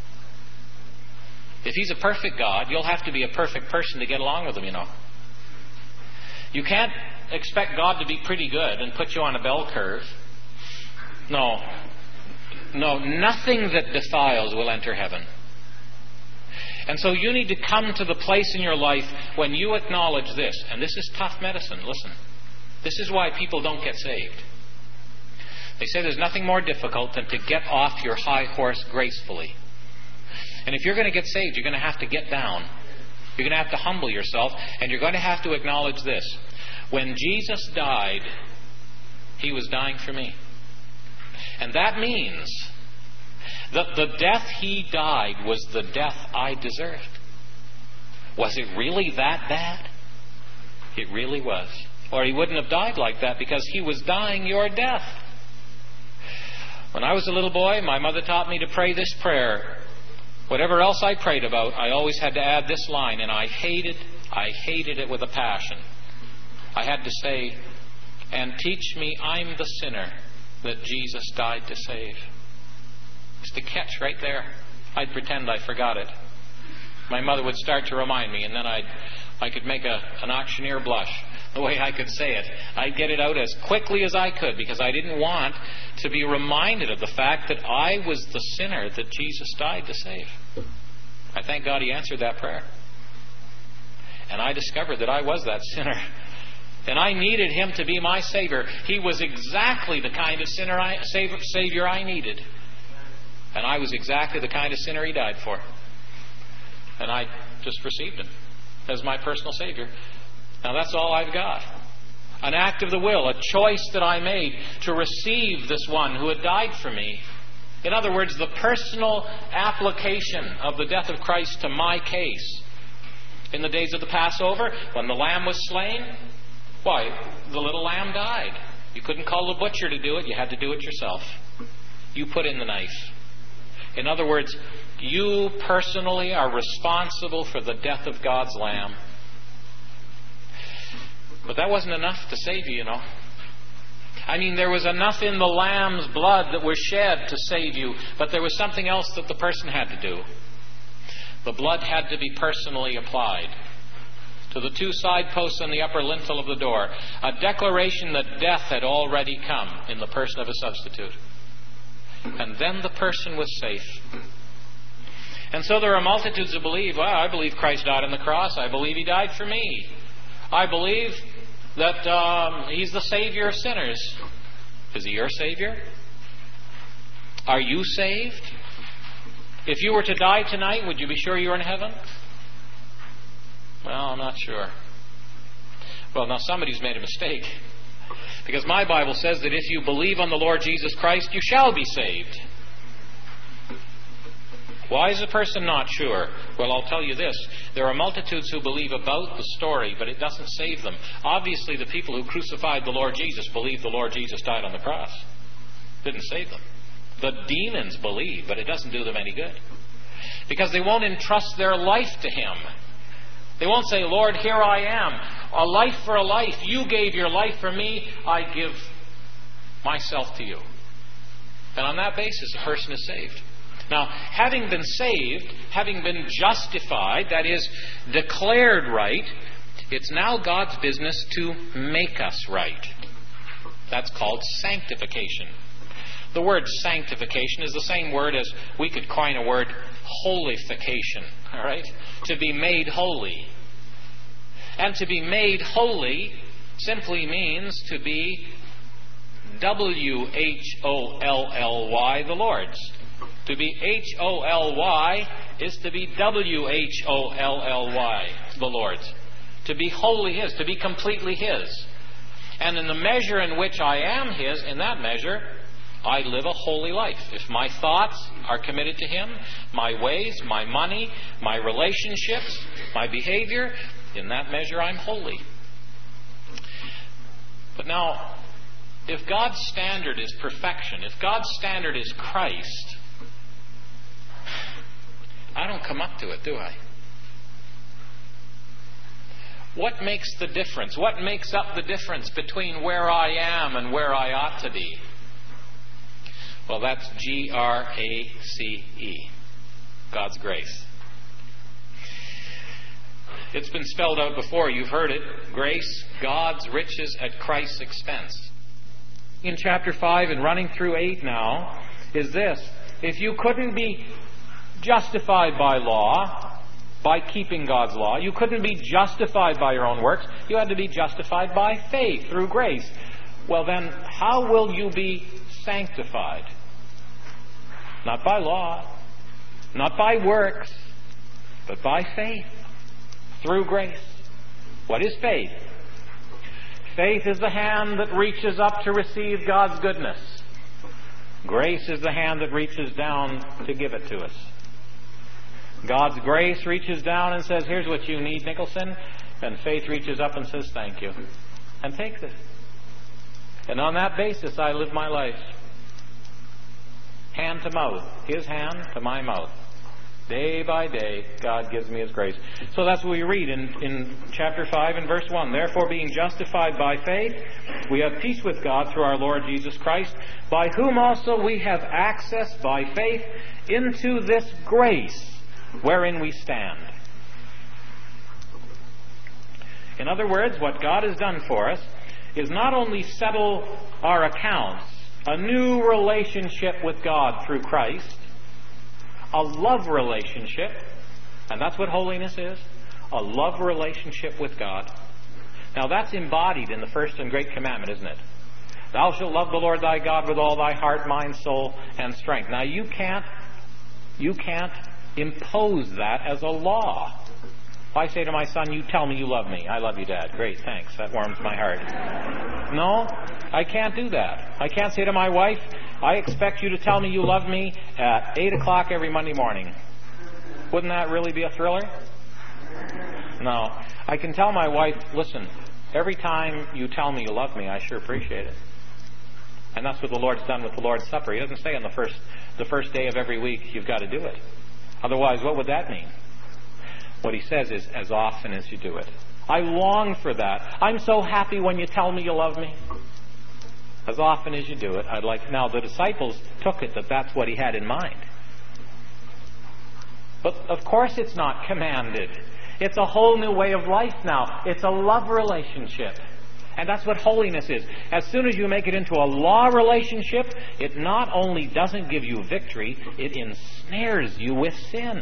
If He's a perfect God, you'll have to be a perfect person to get along with Him, you know. You can't expect God to be pretty good and put you on a bell curve. No. No, nothing that defiles will enter heaven. And so you need to come to the place in your life when you acknowledge this. And this is tough medicine. Listen. This is why people don't get saved. They say there's nothing more difficult than to get off your high horse gracefully. And if you're going to get saved, you're going to have to get down. You're going to have to humble yourself. And you're going to have to acknowledge this. When Jesus died, He was dying for me. And that means that the death He died was the death I deserved. Was it really that bad? It really was. Or He wouldn't have died like that because He was dying your death. When I was a little boy, my mother taught me to pray this prayer. Whatever else I prayed about, I always had to add this line, and I hated, I hated it with a passion. I had to say, and teach me I'm the sinner that Jesus died to save. It's the catch right there. I'd pretend I forgot it. My mother would start to remind me, and then I'd, I could make a, an auctioneer blush the way I could say it. I'd get it out as quickly as I could because I didn't want to be reminded of the fact that I was the sinner that Jesus died to save. I thank God He answered that prayer. And I discovered that I was that sinner. And I needed Him to be my Savior. He was exactly the kind of sinner I, Savior I needed. And I was exactly the kind of sinner He died for. And I just received Him as my personal Savior. Now that's all I've got. An act of the will, a choice that I made to receive this one who had died for me In other words, the personal application of the death of Christ to my case. In the days of the Passover, when the lamb was slain, why, the little lamb died. You couldn't call the butcher to do it. You had to do it yourself. You put in the knife. In other words, you personally are responsible for the death of God's lamb. But that wasn't enough to save you, you know. I mean, there was enough in the lamb's blood that was shed to save you, but there was something else that the person had to do. The blood had to be personally applied to the two side posts on the upper lintel of the door, a declaration that death had already come in the person of a substitute. And then the person was safe. And so there are multitudes who believe, well, I believe Christ died on the cross. I believe He died for me. I believe that um, He's the Savior of sinners. Is He your Savior? Are you saved? If you were to die tonight, would you be sure you were in heaven? Well, I'm not sure. Well, now somebody's made a mistake. Because my Bible says that if you believe on the Lord Jesus Christ, you shall be saved. Why is a person not sure? Well, I'll tell you this. There are multitudes who believe about the story, but it doesn't save them. Obviously, the people who crucified the Lord Jesus believed the Lord Jesus died on the cross. Didn't save them. The demons believe, but it doesn't do them any good. Because they won't entrust their life to Him. They won't say, Lord, here I am. A life for a life. You gave your life for me. I give myself to you. And on that basis, a person is saved. Now, having been saved, having been justified, that is, declared right, it's now God's business to make us right. That's called sanctification. The word sanctification is the same word as we could coin a word holification. All right? To be made holy. And to be made holy simply means to be W H O L L Y, the Lord's. To be H O L Y is to be W H O L L Y, the Lord's. To be wholly His, to be completely His. And in the measure in which I am His, in that measure, I live a holy life. If my thoughts are committed to Him, my ways, my money, my relationships, my behavior, in that measure I'm holy. But now, if God's standard is perfection, if God's standard is Christ, I don't come up to it, do I? What makes the difference? What makes up the difference between where I am and where I ought to be? Well, that's G R A C E. God's grace. It's been spelled out before. You've heard it. Grace, God's riches at Christ's expense. In chapter five and running through eight now is this. If you couldn't be justified by law, by keeping God's law, you couldn't be justified by your own works, you had to be justified by faith through grace. Well then, how will you be sanctified? Not by law, not by works, but by faith, through grace. What is faith? Faith is the hand that reaches up to receive God's goodness. Grace is the hand that reaches down to give it to us. God's grace reaches down and says, here's what you need, Nicholson. And faith reaches up and says, thank you. And takes it. And on that basis, I live my life. Hand to mouth. His hand to my mouth. Day by day, God gives me His grace. So that's what we read in, in chapter five and verse one. Therefore, being justified by faith, we have peace with God through our Lord Jesus Christ, by whom also we have access by faith into this grace wherein we stand. In other words, what God has done for us is not only settle our accounts, a new relationship with God through Christ, a love relationship, and that's what holiness is, a love relationship with God. Now that's embodied in the first and great commandment, isn't it? Thou shalt love the Lord thy God with all thy heart, mind, soul, and strength. Now you can't, you can't impose that as a law. If I say to my son, you tell me you love me. I love you, Dad. Great, thanks. That warms my heart. No, I can't do that. I can't say to my wife, I expect you to tell me you love me at eight o'clock every Monday morning. Wouldn't that really be a thriller? No. I can tell my wife, listen, every time you tell me you love me, I sure appreciate it. And that's what the Lord's done with the Lord's Supper. He doesn't say on the first the first day of every week you've got to do it. Otherwise, what would that mean? What he says is, as often as you do it. I long for that. I'm so happy when you tell me you love me. As often as you do it, I'd like... Now, the disciples took it that that's what he had in mind. But, of course, it's not commanded. It's a whole new way of life now. It's a love relationship. And that's what holiness is. As soon as you make it into a law relationship, it not only doesn't give you victory, it ensnares you with sin.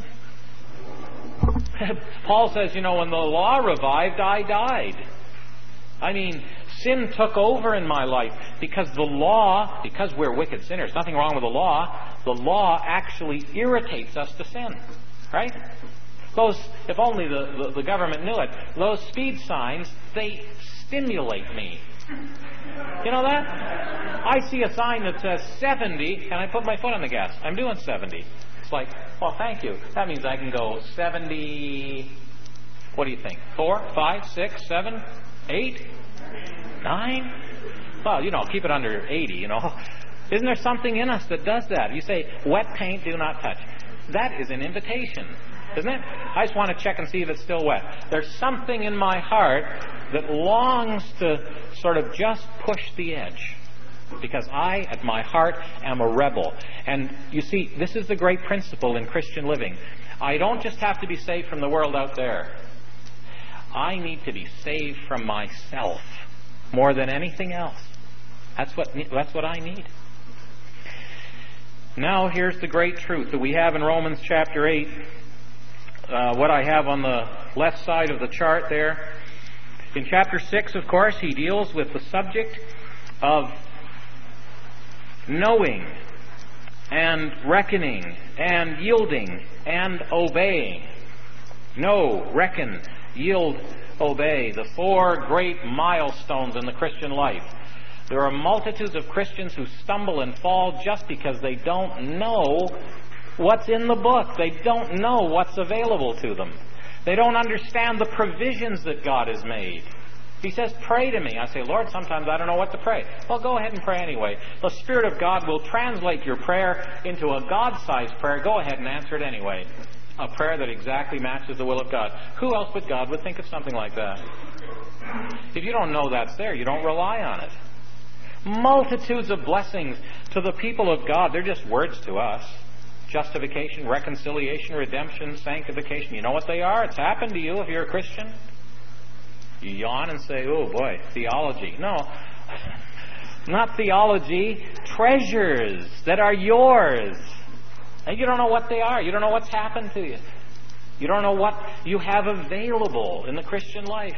Paul says, you know, when the law revived, I died. I mean, sin took over in my life because the law, because we're wicked sinners, nothing wrong with the law, the law actually irritates us to sin. Right? Those, if only the, the, the government knew it, those speed signs, they stimulate me. You know that? I see a sign that says seventy, and I put my foot on the gas. I'm doing seventy. It's like, well, thank you. That means I can go seventy, what do you think? Four, five, six, seven, eight, nine? Well, you know, keep it under eighty, you know. Isn't there something in us that does that? You say, wet paint, do not touch. That is an invitation, isn't it? I just want to check and see if it's still wet. There's something in my heart that longs to sort of just push the edge. Because I, at my heart, am a rebel. And you see, this is the great principle in Christian living. I don't just have to be saved from the world out there. I need to be saved from myself more than anything else. That's what, that's what I need. Now here's the great truth that we have in Romans chapter eight. Uh, what I have on the left side of the chart there. In chapter six, of course, he deals with the subject of knowing and reckoning and yielding and obeying. Know, reckon, yield, obey. The four great milestones in the Christian life. There are multitudes of Christians who stumble and fall just because they don't know what's in the book. They don't know what's available to them. They don't understand the provisions that God has made. He says, pray to me. I say, Lord, sometimes I don't know what to pray. Well, go ahead and pray anyway. The Spirit of God will translate your prayer into a God-sized prayer. Go ahead and answer it anyway. A prayer that exactly matches the will of God. Who else but God would think of something like that? If you don't know that's there, you don't rely on it. Multitudes of blessings to the people of God. They're just words to us. Justification, reconciliation, redemption, sanctification. You know what they are? It's happened to you if you're a Christian. You yawn and say, oh boy, theology. No, not theology. Treasures that are yours. And you don't know what they are. You don't know what's happened to you. You don't know what you have available in the Christian life.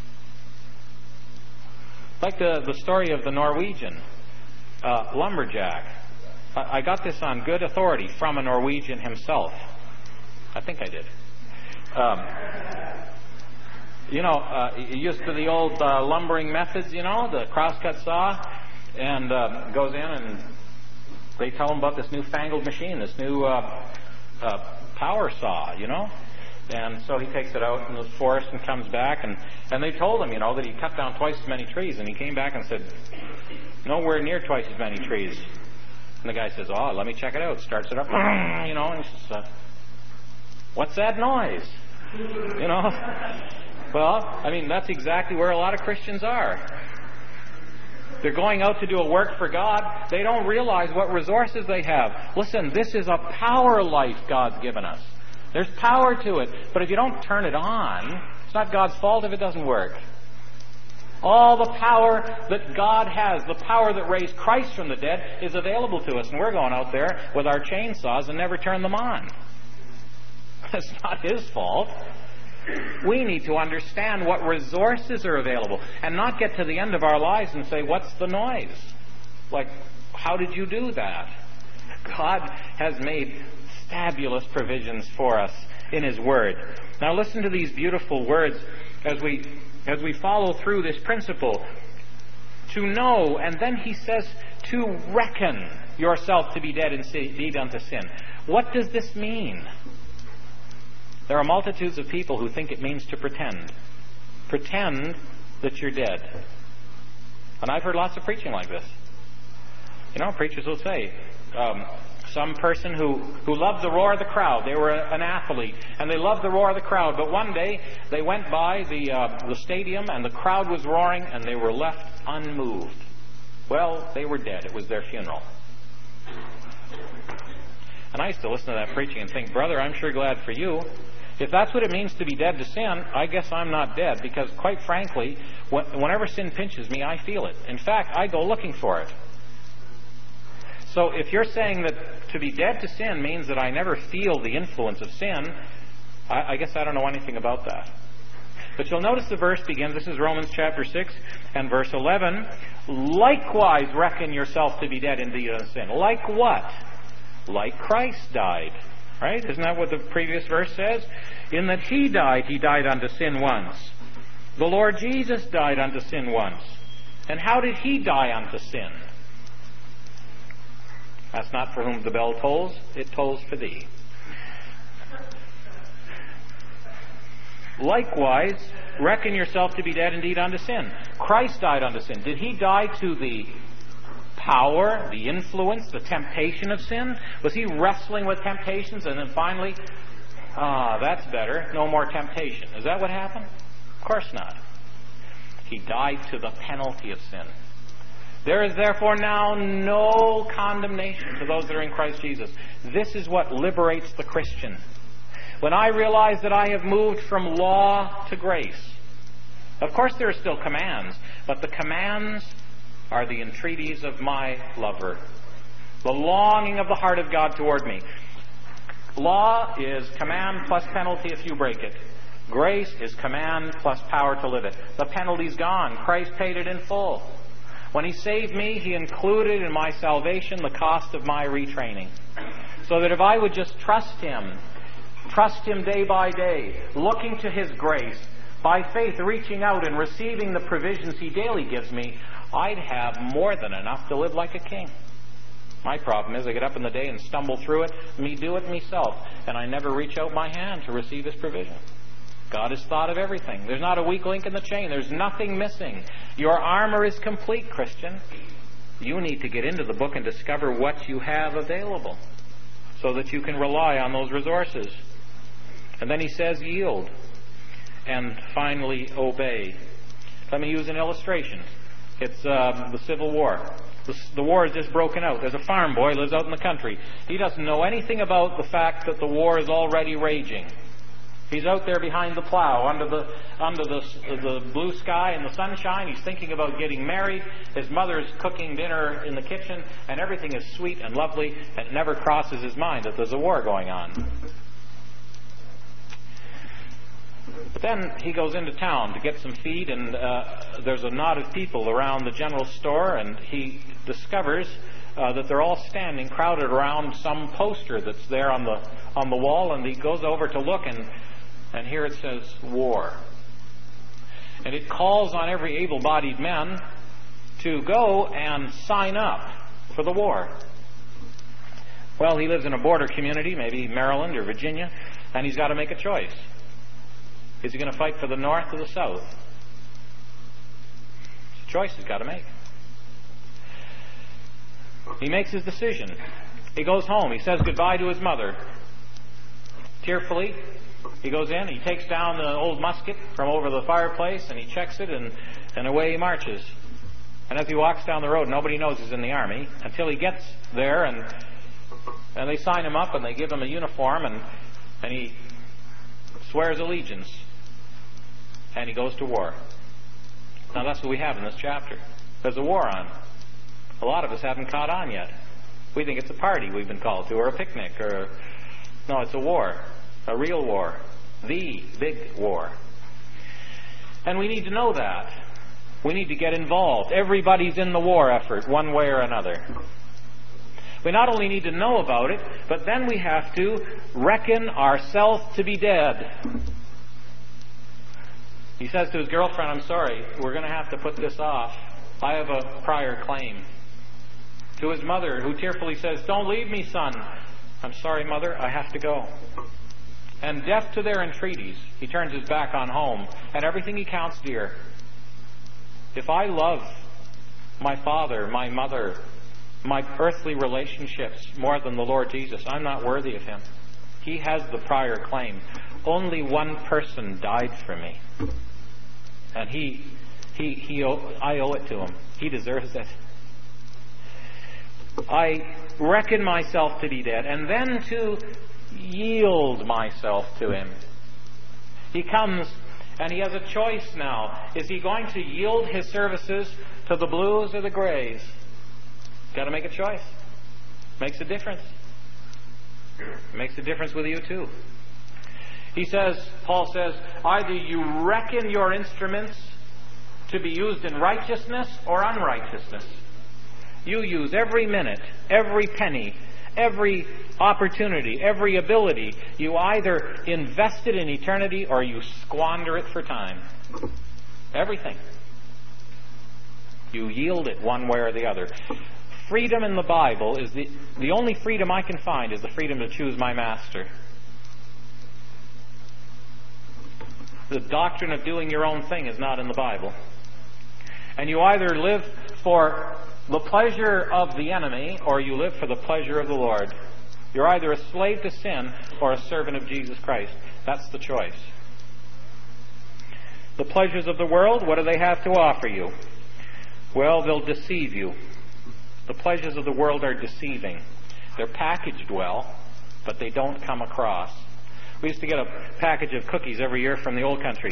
Like the, the story of the Norwegian uh, lumberjack. I, I got this on good authority from a Norwegian himself. I think I did. Um, you know, uh, used to the old uh, lumbering methods, you know, the crosscut saw, and uh, goes in and they tell him about this newfangled machine, this new uh, uh, power saw, you know. And so he takes it out in the forest and comes back, and, and they told him, you know, that he cut down twice as many trees. And he came back and said, nowhere near twice as many trees. And the guy says, oh, let me check it out. Starts it up, you know, and he says, uh, what's that noise? You know? Well, I mean, that's exactly where a lot of Christians are. They're going out to do a work for God. They don't realize what resources they have. Listen, this is a power life God's given us. There's power to it. But if you don't turn it on, it's not God's fault if it doesn't work. All the power that God has, the power that raised Christ from the dead, is available to us. And we're going out there with our chainsaws and never turn them on. It's not His fault. We need to understand what resources are available and not get to the end of our lives and say, what's the noise? Like, how did you do that? God has made fabulous provisions for us in His Word. Now listen to these beautiful words as we as we follow through this principle. To know, and then he says, to reckon yourself to be dead indeed unto sin. What does this mean? There are multitudes of people who think it means to pretend. Pretend that you're dead. And I've heard lots of preaching like this. You know, preachers will say, um, some person who, who loved the roar of the crowd. They were a, an athlete, and they loved the roar of the crowd. But one day, they went by the, uh, the stadium, and the crowd was roaring, and they were left unmoved. Well, they were dead. It was their funeral. And I used to listen to that preaching and think, brother, I'm sure glad for you. If that's what it means to be dead to sin, I guess I'm not dead, because quite frankly, whenever sin pinches me, I feel it. In fact, I go looking for it. So if you're saying that to be dead to sin means that I never feel the influence of sin, I, I guess I don't know anything about that. But you'll notice the verse begins, this is Romans chapter six and verse eleven, likewise reckon yourself to be dead indeed unto sin. Like what? Like Christ died. Right? Isn't that what the previous verse says? In that He died, He died unto sin once. The Lord Jesus died unto sin once. And how did He die unto sin? That's not for whom the bell tolls, it tolls for thee. Likewise, reckon yourself to be dead indeed unto sin. Christ died unto sin. Did He die to the power, the influence, the temptation of sin? Was He wrestling with temptations and then finally, ah, that's better, no more temptation? Is that what happened? Of course not. He died to the penalty of sin. There is therefore now no condemnation to those that are in Christ Jesus. This is what liberates the Christian. When I realize that I have moved from law to grace. Of course there are still commands, but the commands are the entreaties of my lover. The longing of the heart of God toward me. Law is command plus penalty if you break it. Grace is command plus power to live it. The penalty's gone. Christ paid it in full. When He saved me, He included in my salvation the cost of my retraining. So that if I would just trust Him, trust Him day by day, looking to His grace, by faith reaching out and receiving the provisions He daily gives me, I'd have more than enough to live like a king. My problem is I get up in the day and stumble through it, me do it myself, and I never reach out my hand to receive His provision. God has thought of everything. There's not a weak link in the chain. There's nothing missing. Your armor is complete, Christian. You need to get into the book and discover what you have available so that you can rely on those resources. And then He says yield. And finally obey. Let me use an illustration. It's uh, the Civil War. The, the war is just broken out. There's a farm boy who lives out in the country. He doesn't know anything about the fact that the war is already raging. He's out there behind the plow, under the under the the blue sky and the sunshine. He's thinking about getting married. His mother's cooking dinner in the kitchen, and everything is sweet and lovely, and it never crosses his mind that there's a war going on. But then he goes into town to get some feed, and uh, there's a knot of people around the general store, and he discovers uh, that they're all standing, crowded around some poster that's there on the on the wall, and he goes over to look, and and here it says war. And it calls on every able-bodied man to go and sign up for the war. Well, he lives in a border community, maybe Maryland or Virginia, and he's got to make a choice. Is he going to fight for the North or the South? It's a choice he's got to make. He makes his decision. He goes home. He says goodbye to his mother. Tearfully, he goes in, he takes down the old musket from over the fireplace, and he checks it, and, and away he marches. And as he walks down the road, nobody knows he's in the army until he gets there, and and they sign him up, and they give him a uniform, and, and he swears allegiance, and he goes to war. Now that's what we have in this chapter. There's a war on. A lot of us haven't caught on yet. We think it's a party we've been called to, or a picnic, or... No, it's a war. A real war. The big war. And we need to know that. We need to get involved. Everybody's in the war effort, one way or another. We not only need to know about it, but then we have to reckon ourselves to be dead. He says to his girlfriend, I'm sorry, we're going to have to put this off. I have a prior claim. To his mother, who tearfully says, "Don't leave me, son." "I'm sorry, mother, I have to go." And deaf to their entreaties, he turns his back on home and everything he counts dear. If I love my father, my mother, my earthly relationships more than the Lord Jesus, I'm not worthy of him. He has the prior claim. Only one person died for me. And he, he, he, I owe it to him. He deserves it. I reckon myself to be dead, and then to yield myself to him. He comes and he has a choice now. Is he going to yield his services to the blues or the grays? Got to make a choice. Makes a difference. Makes a difference with you too. He says, Paul says, either you reckon your instruments to be used in righteousness or unrighteousness. You use every minute, every penny, every opportunity, every ability. You either invest it in eternity or you squander it for time. Everything. You yield it one way or the other. Freedom in the Bible is the, the only freedom I can find is the freedom to choose my master. The doctrine of doing your own thing is not in the Bible. And you either live for the pleasure of the enemy or you live for the pleasure of the Lord. You're either a slave to sin or a servant of Jesus Christ. That's the choice. The pleasures of the world, what do they have to offer you? Well, they'll deceive you. The pleasures of the world are deceiving. They're packaged well, but they don't come across. We used to get a package of cookies every year from the old country.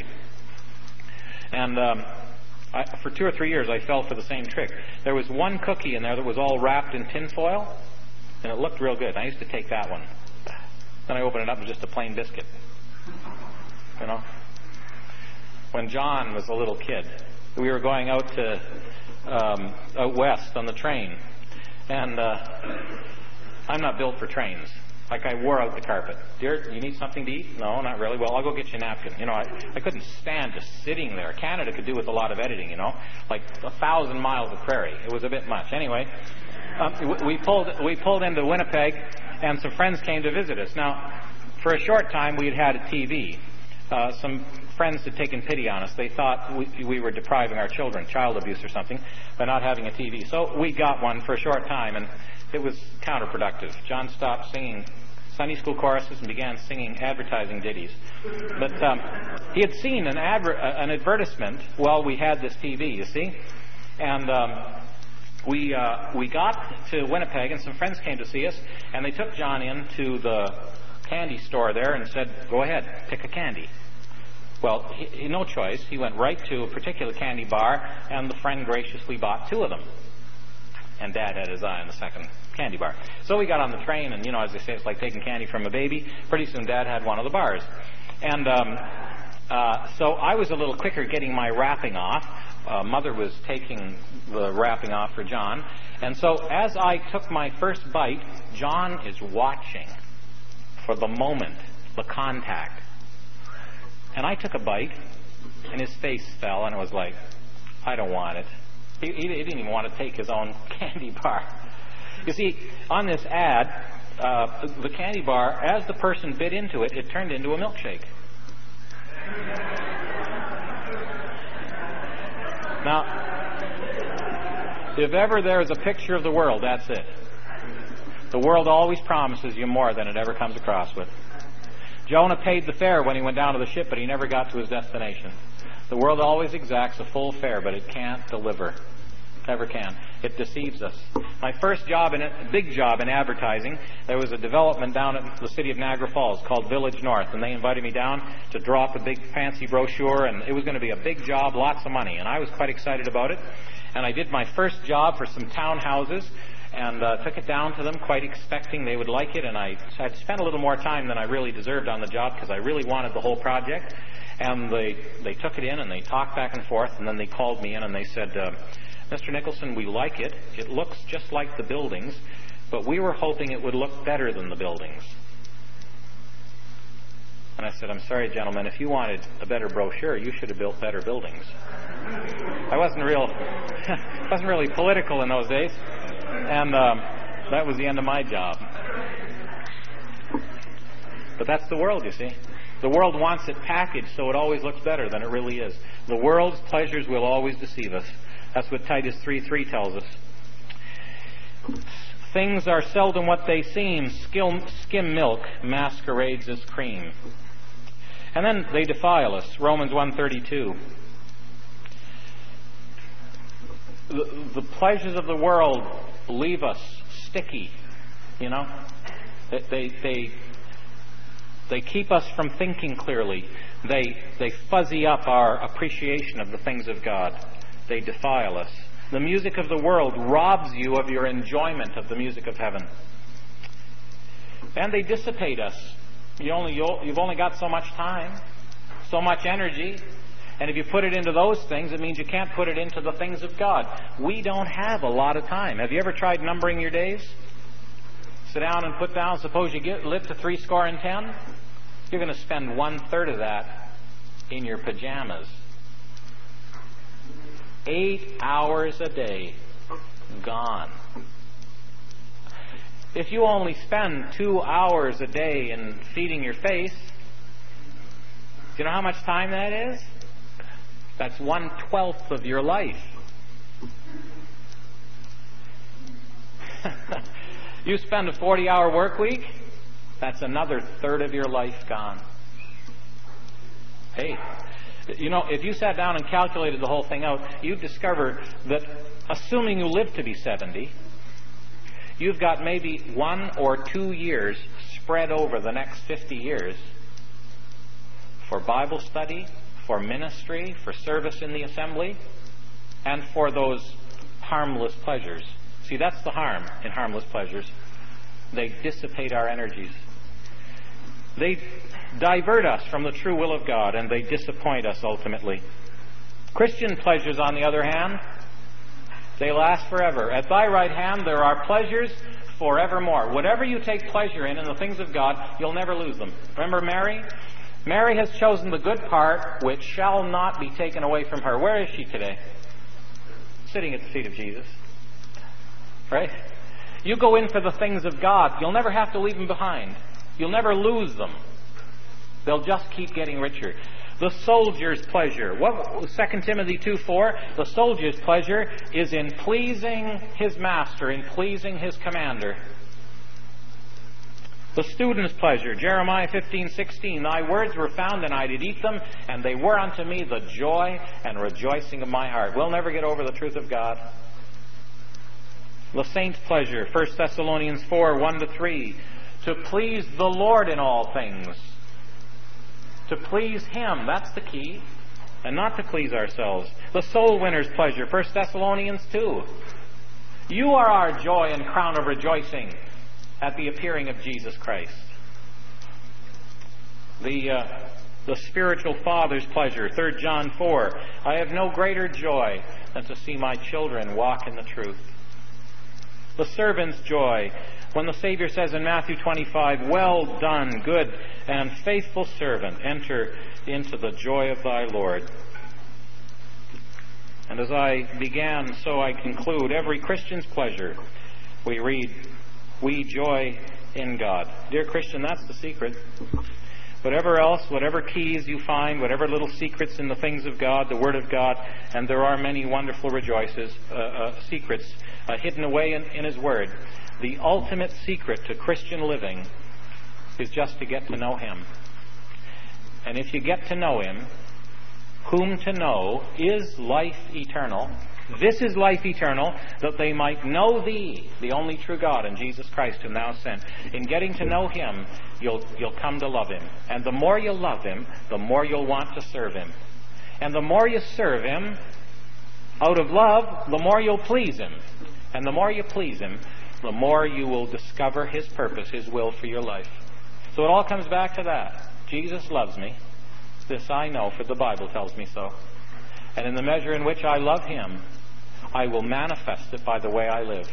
And um, I, for two or three years I fell for the same trick. There was one cookie in there that was all wrapped in tin foil, and it looked real good. I used to take that one. Then I opened it up and just a plain biscuit. You know? When John was a little kid, we were going out to um, out west on the train, and uh, I'm not built for trains. Like I wore out the carpet. Dear, you need something to eat? No, not really. Well, I'll go get you a napkin. You know, I, I couldn't stand just sitting there. Canada could do with a lot of editing, you know, like a thousand miles of prairie. It was a bit much. Anyway, um, we pulled we pulled into Winnipeg, and some friends came to visit us. Now, for a short time, we had had a T V. Uh, some friends had taken pity on us. They thought we, we were depriving our children, child abuse or something, by not having a T V. So we got one for a short time, and it was counterproductive. John stopped singing Sunday school choruses and began singing advertising ditties. But um, he had seen an, adver- an advertisement while we had this T V, you see. And um, we uh, we got to Winnipeg, and some friends came to see us, and they took John into the candy store there and said, "Go ahead, pick a candy." Well, he, he, no choice. He went right to a particular candy bar, and the friend graciously bought two of them. And Dad had his eye on the second candy bar. So we got on the train, and, you know, as they say, it's like taking candy from a baby. Pretty soon Dad had one of the bars. And um, uh, so I was a little quicker getting my wrapping off. Uh, Mother was taking the wrapping off for John. And so as I took my first bite, John is watching for the moment, the contact. And I took a bite, and his face fell, and it was like, I don't want it. He, he didn't even want to take his own candy bar. You see, on this ad, uh, the candy bar, as the person bit into it, it turned into a milkshake. Now, if ever there is a picture of the world, that's it. The world always promises you more than it ever comes across with. Jonah paid the fare when he went down to the ship, but he never got to his destination. The world always exacts a full fare, but it can't deliver. Never can. It deceives us. My first job, in a big job in advertising, there was a development down in the city of Niagara Falls called Village North, and they invited me down to draw up a big fancy brochure, and it was going to be a big job, lots of money, and I was quite excited about it. And I did my first job for some townhouses, and uh, took it down to them, quite expecting they would like it, and I had spent a little more time than I really deserved on the job because I really wanted the whole project. And they they took it in, and they talked back and forth, and then they called me in, and they said, uh, Mister Nicholson, we like it. It looks just like the buildings, but we were hoping it would look better than the buildings. And I said, I'm sorry, gentlemen, if you wanted a better brochure, you should have built better buildings. I wasn't real, wasn't really political in those days. And um, that was the end of my job. But that's the world, you see. The world wants it packaged so it always looks better than it really is. The world's pleasures will always deceive us. That's what Titus three three tells us. Things are seldom what they seem. Skim, skim milk masquerades as cream. And then they defile us. Romans one thirty-two. The, the pleasures of the world leave us sticky, you know. They, they, they, they keep us from thinking clearly. They, they fuzzy up our appreciation of the things of God. They defile us. The music of the world robs you of your enjoyment of the music of heaven. And they dissipate us. You only, you've only got so much time, so much energy. And if you put it into those things, it means you can't put it into the things of God. We don't have a lot of time. Have you ever tried numbering your days? Sit down and put down, suppose you get, live to three score and ten. You're going to spend one third of that in your pajamas. Eight hours a day gone. If you only spend two hours a day in feeding your face, do you know how much time that is? That's one twelfth of your life. You spend a forty hour work week, that's another third of your life gone. Hey, you know, if you sat down and calculated the whole thing out, you'd discover that assuming you live to be seventy, you've got maybe one or two years spread over the next fifty years for Bible study, for ministry, for service in the assembly, and for those harmless pleasures. See, that's the harm in harmless pleasures. They dissipate our energies. They divert us from the true will of God, and they disappoint us ultimately. Christian pleasures, on the other hand, they last forever. At thy right hand there are pleasures forevermore. Whatever you take pleasure in, in the things of God, you'll never lose them. Remember Mary? Mary has chosen the good part which shall not be taken away from her. Where is she today? Sitting at the feet of Jesus. Right? You go in for the things of God, you'll never have to leave them behind. You'll never lose them. They'll just keep getting richer. The soldier's pleasure. What? Second Timothy two four. The soldier's pleasure is in pleasing his master, in pleasing his commander. The student's pleasure. Jeremiah fifteen sixteen. Thy words were found, and I did eat them, and they were unto me the joy and rejoicing of my heart. We'll never get over the truth of God. The saint's pleasure. First Thessalonians four one to three. To please the Lord in all things. To please Him. That's the key. And not to please ourselves. The soul winner's pleasure. First Thessalonians two. You are our joy and crown of rejoicing at the appearing of Jesus Christ. The, uh, the spiritual father's pleasure. Third John four. I have no greater joy than to see my children walk in the truth. The servant's joy. When the Savior says in Matthew twenty-five, well done, good and faithful servant, enter into the joy of thy Lord. And as I began, so I conclude, every Christian's pleasure, we read, we joy in God. Dear Christian, that's the secret. Whatever else, whatever keys you find, whatever little secrets in the things of God, the Word of God, and there are many wonderful rejoices, uh, uh, secrets uh, hidden away in, in His Word. The ultimate secret to Christian living is just to get to know Him. And if you get to know Him, whom to know is life eternal. This is life eternal, that they might know Thee, the only true God, and Jesus Christ, whom Thou hast sent. In getting to know Him, you'll, you'll come to love Him. And the more you love Him, the more you'll want to serve Him. And the more you serve Him out of love, the more you'll please Him. And the more you please Him, the more you will discover His purpose, His will for your life. So it all comes back to that. Jesus loves me. This I know, for the Bible tells me so. And in the measure in which I love Him, I will manifest it by the way I live.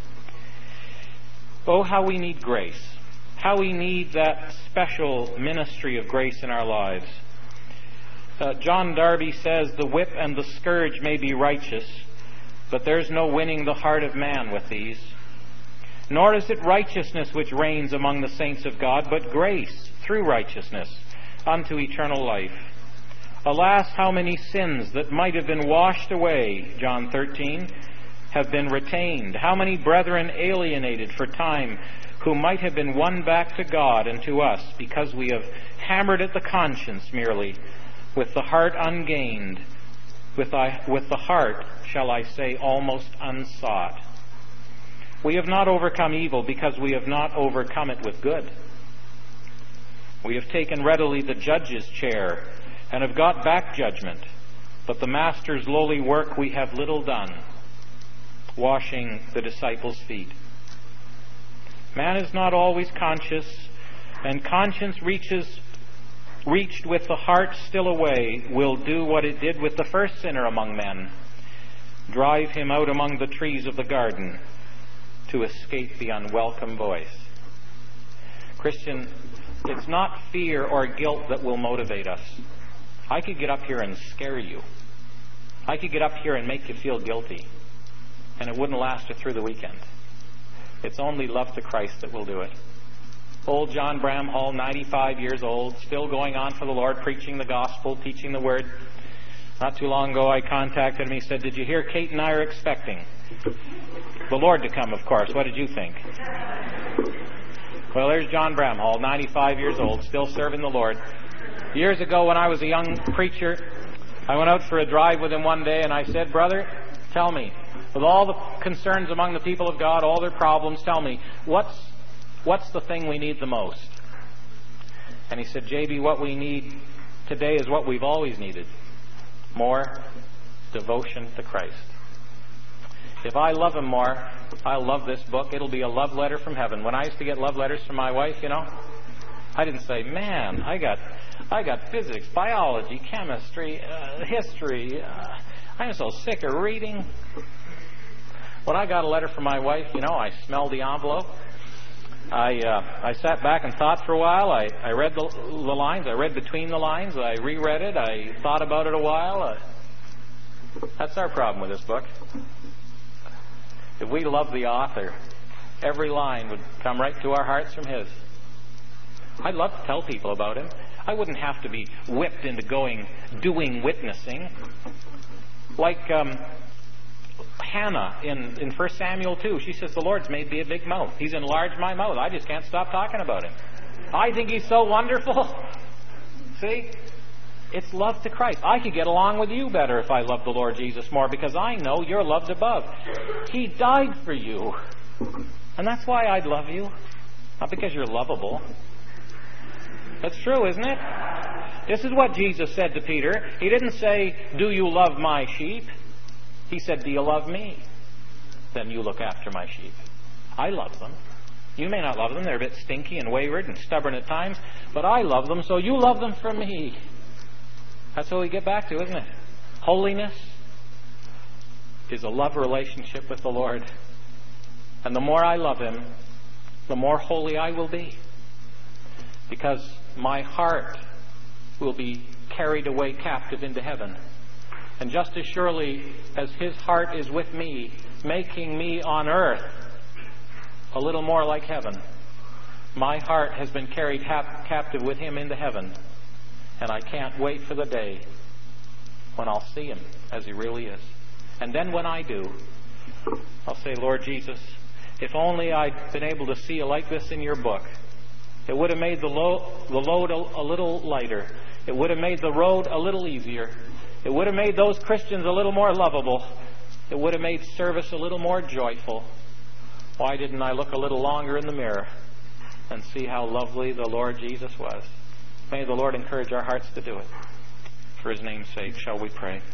Oh, how we need grace. How we need that special ministry of grace in our lives. Uh, John Darby says, the whip and the scourge may be righteous, But there's no winning the heart of man with these. Nor is it righteousness which reigns among the saints of God, but grace through righteousness unto eternal life. Alas, how many sins that might have been washed away, John thirteen, have been retained. How many brethren alienated for time, who might have been won back to God and to us, because we have hammered at the conscience merely, with the heart ungained, with the, with the heart, shall I say, almost unsought. We have not overcome evil because we have not overcome it with good. We have taken readily the judge's chair and have got back judgment, but the Master's lowly work we have little done, washing the disciples' feet. Man is not always conscious, and conscience reaches, reached with the heart still away, will do what it did with the first sinner among men, drive him out among the trees of the garden to escape the unwelcome voice. Christian, it's not fear or guilt that will motivate us. I could get up here and scare you. I could get up here and make you feel guilty, and it wouldn't last you through the weekend. It's only love to Christ that will do it. Old John Bramhall, ninety-five years old, still going on for the Lord, preaching the gospel, teaching the word. Not too long ago I contacted him. He said, "Did you hear Kate and I are expecting the Lord to come, of course. What did you think?" Well, there's John Bramhall, ninety-five years old, still serving the Lord. Years ago when I was a young preacher, I went out for a drive with him one day and I said, "Brother, tell me, with all the concerns among the people of God, all their problems, tell me, what's what's the thing we need the most?" And he said, "J B, what we need today is what we've always needed. More devotion to Christ. If I love Him more, I'll love this book. It'll be a love letter from heaven." When I used to get love letters from my wife, you know, I didn't say, "Man, I got I got physics, biology, chemistry, uh, history. Uh, I'm so sick of reading." When I got a letter from my wife, you know, I smelled the envelope. I uh, I sat back and thought for a while. I, I read the, the lines. I read between the lines. I reread it. I thought about it a while. Uh, that's our problem with this book. If we love the author, every line would come right to our hearts from his. I'd love to tell people about him. I wouldn't have to be whipped into going, doing witnessing. Like um, Hannah in, in First Samuel two, she says, "The Lord's made me a big mouth. He's enlarged my mouth. I just can't stop talking about Him. I think He's so wonderful." See? It's love to Christ. I could get along with you better if I loved the Lord Jesus more, because I know you're loved above. He died for you. And that's why I'd love you. Not because you're lovable. That's true, isn't it? This is what Jesus said to Peter. He didn't say, "Do you love my sheep?" He said, "Do you love me? Then you look after my sheep." I love them. You may not love them. They're a bit stinky and wayward and stubborn at times. But I love them, so you love them for me. That's what we get back to, isn't it? Holiness is a love relationship with the Lord. And the more I love Him, the more holy I will be. Because my heart will be carried away captive into heaven. And just as surely as His heart is with me, making me on earth a little more like heaven, my heart has been carried hap- captive with Him into heaven. And I can't wait for the day when I'll see Him as He really is. And then when I do, I'll say, "Lord Jesus, if only I'd been able to see You like this in Your book. It would have made the, lo- the load a, a little lighter. It would have made the road a little easier. It would have made those Christians a little more lovable. It would have made service a little more joyful. Why didn't I look a little longer in the mirror and see how lovely the Lord Jesus was?" May the Lord encourage our hearts to do it. For His name's sake, shall we pray.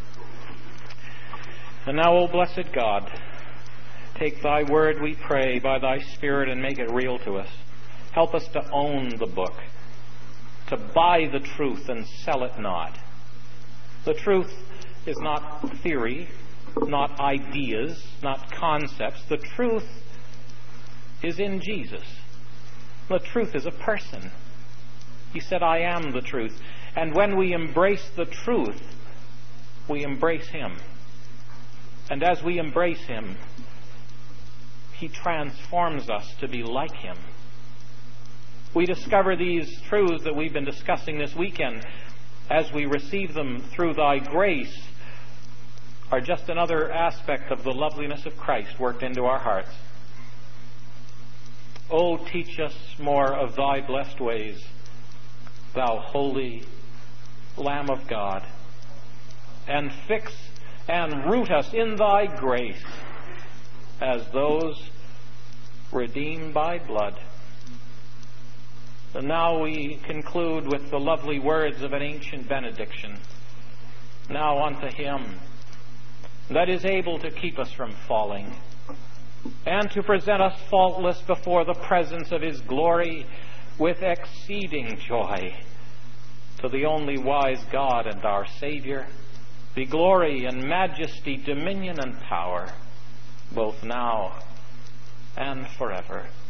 And now, O blessed God, take Thy word, we pray, by Thy Spirit and make it real to us. Help us to own the book, to buy the truth and sell it not. The truth is not theory, not ideas, not concepts. The truth is in Jesus. The truth is a person. He said, "I am the truth." And when we embrace the truth, we embrace Him. And as we embrace Him, He transforms us to be like Him. We discover these truths that we've been discussing this weekend as we receive them through Thy grace are just another aspect of the loveliness of Christ worked into our hearts. Oh, teach us more of Thy blessed ways, Thou holy Lamb of God, and fix and root us in Thy grace as those redeemed by blood. And now we conclude with the lovely words of an ancient benediction. Now unto Him that is able to keep us from falling, and to present us faultless before the presence of His glory with exceeding joy, to the only wise God and our Savior, be glory and majesty, dominion and power, both now and forever.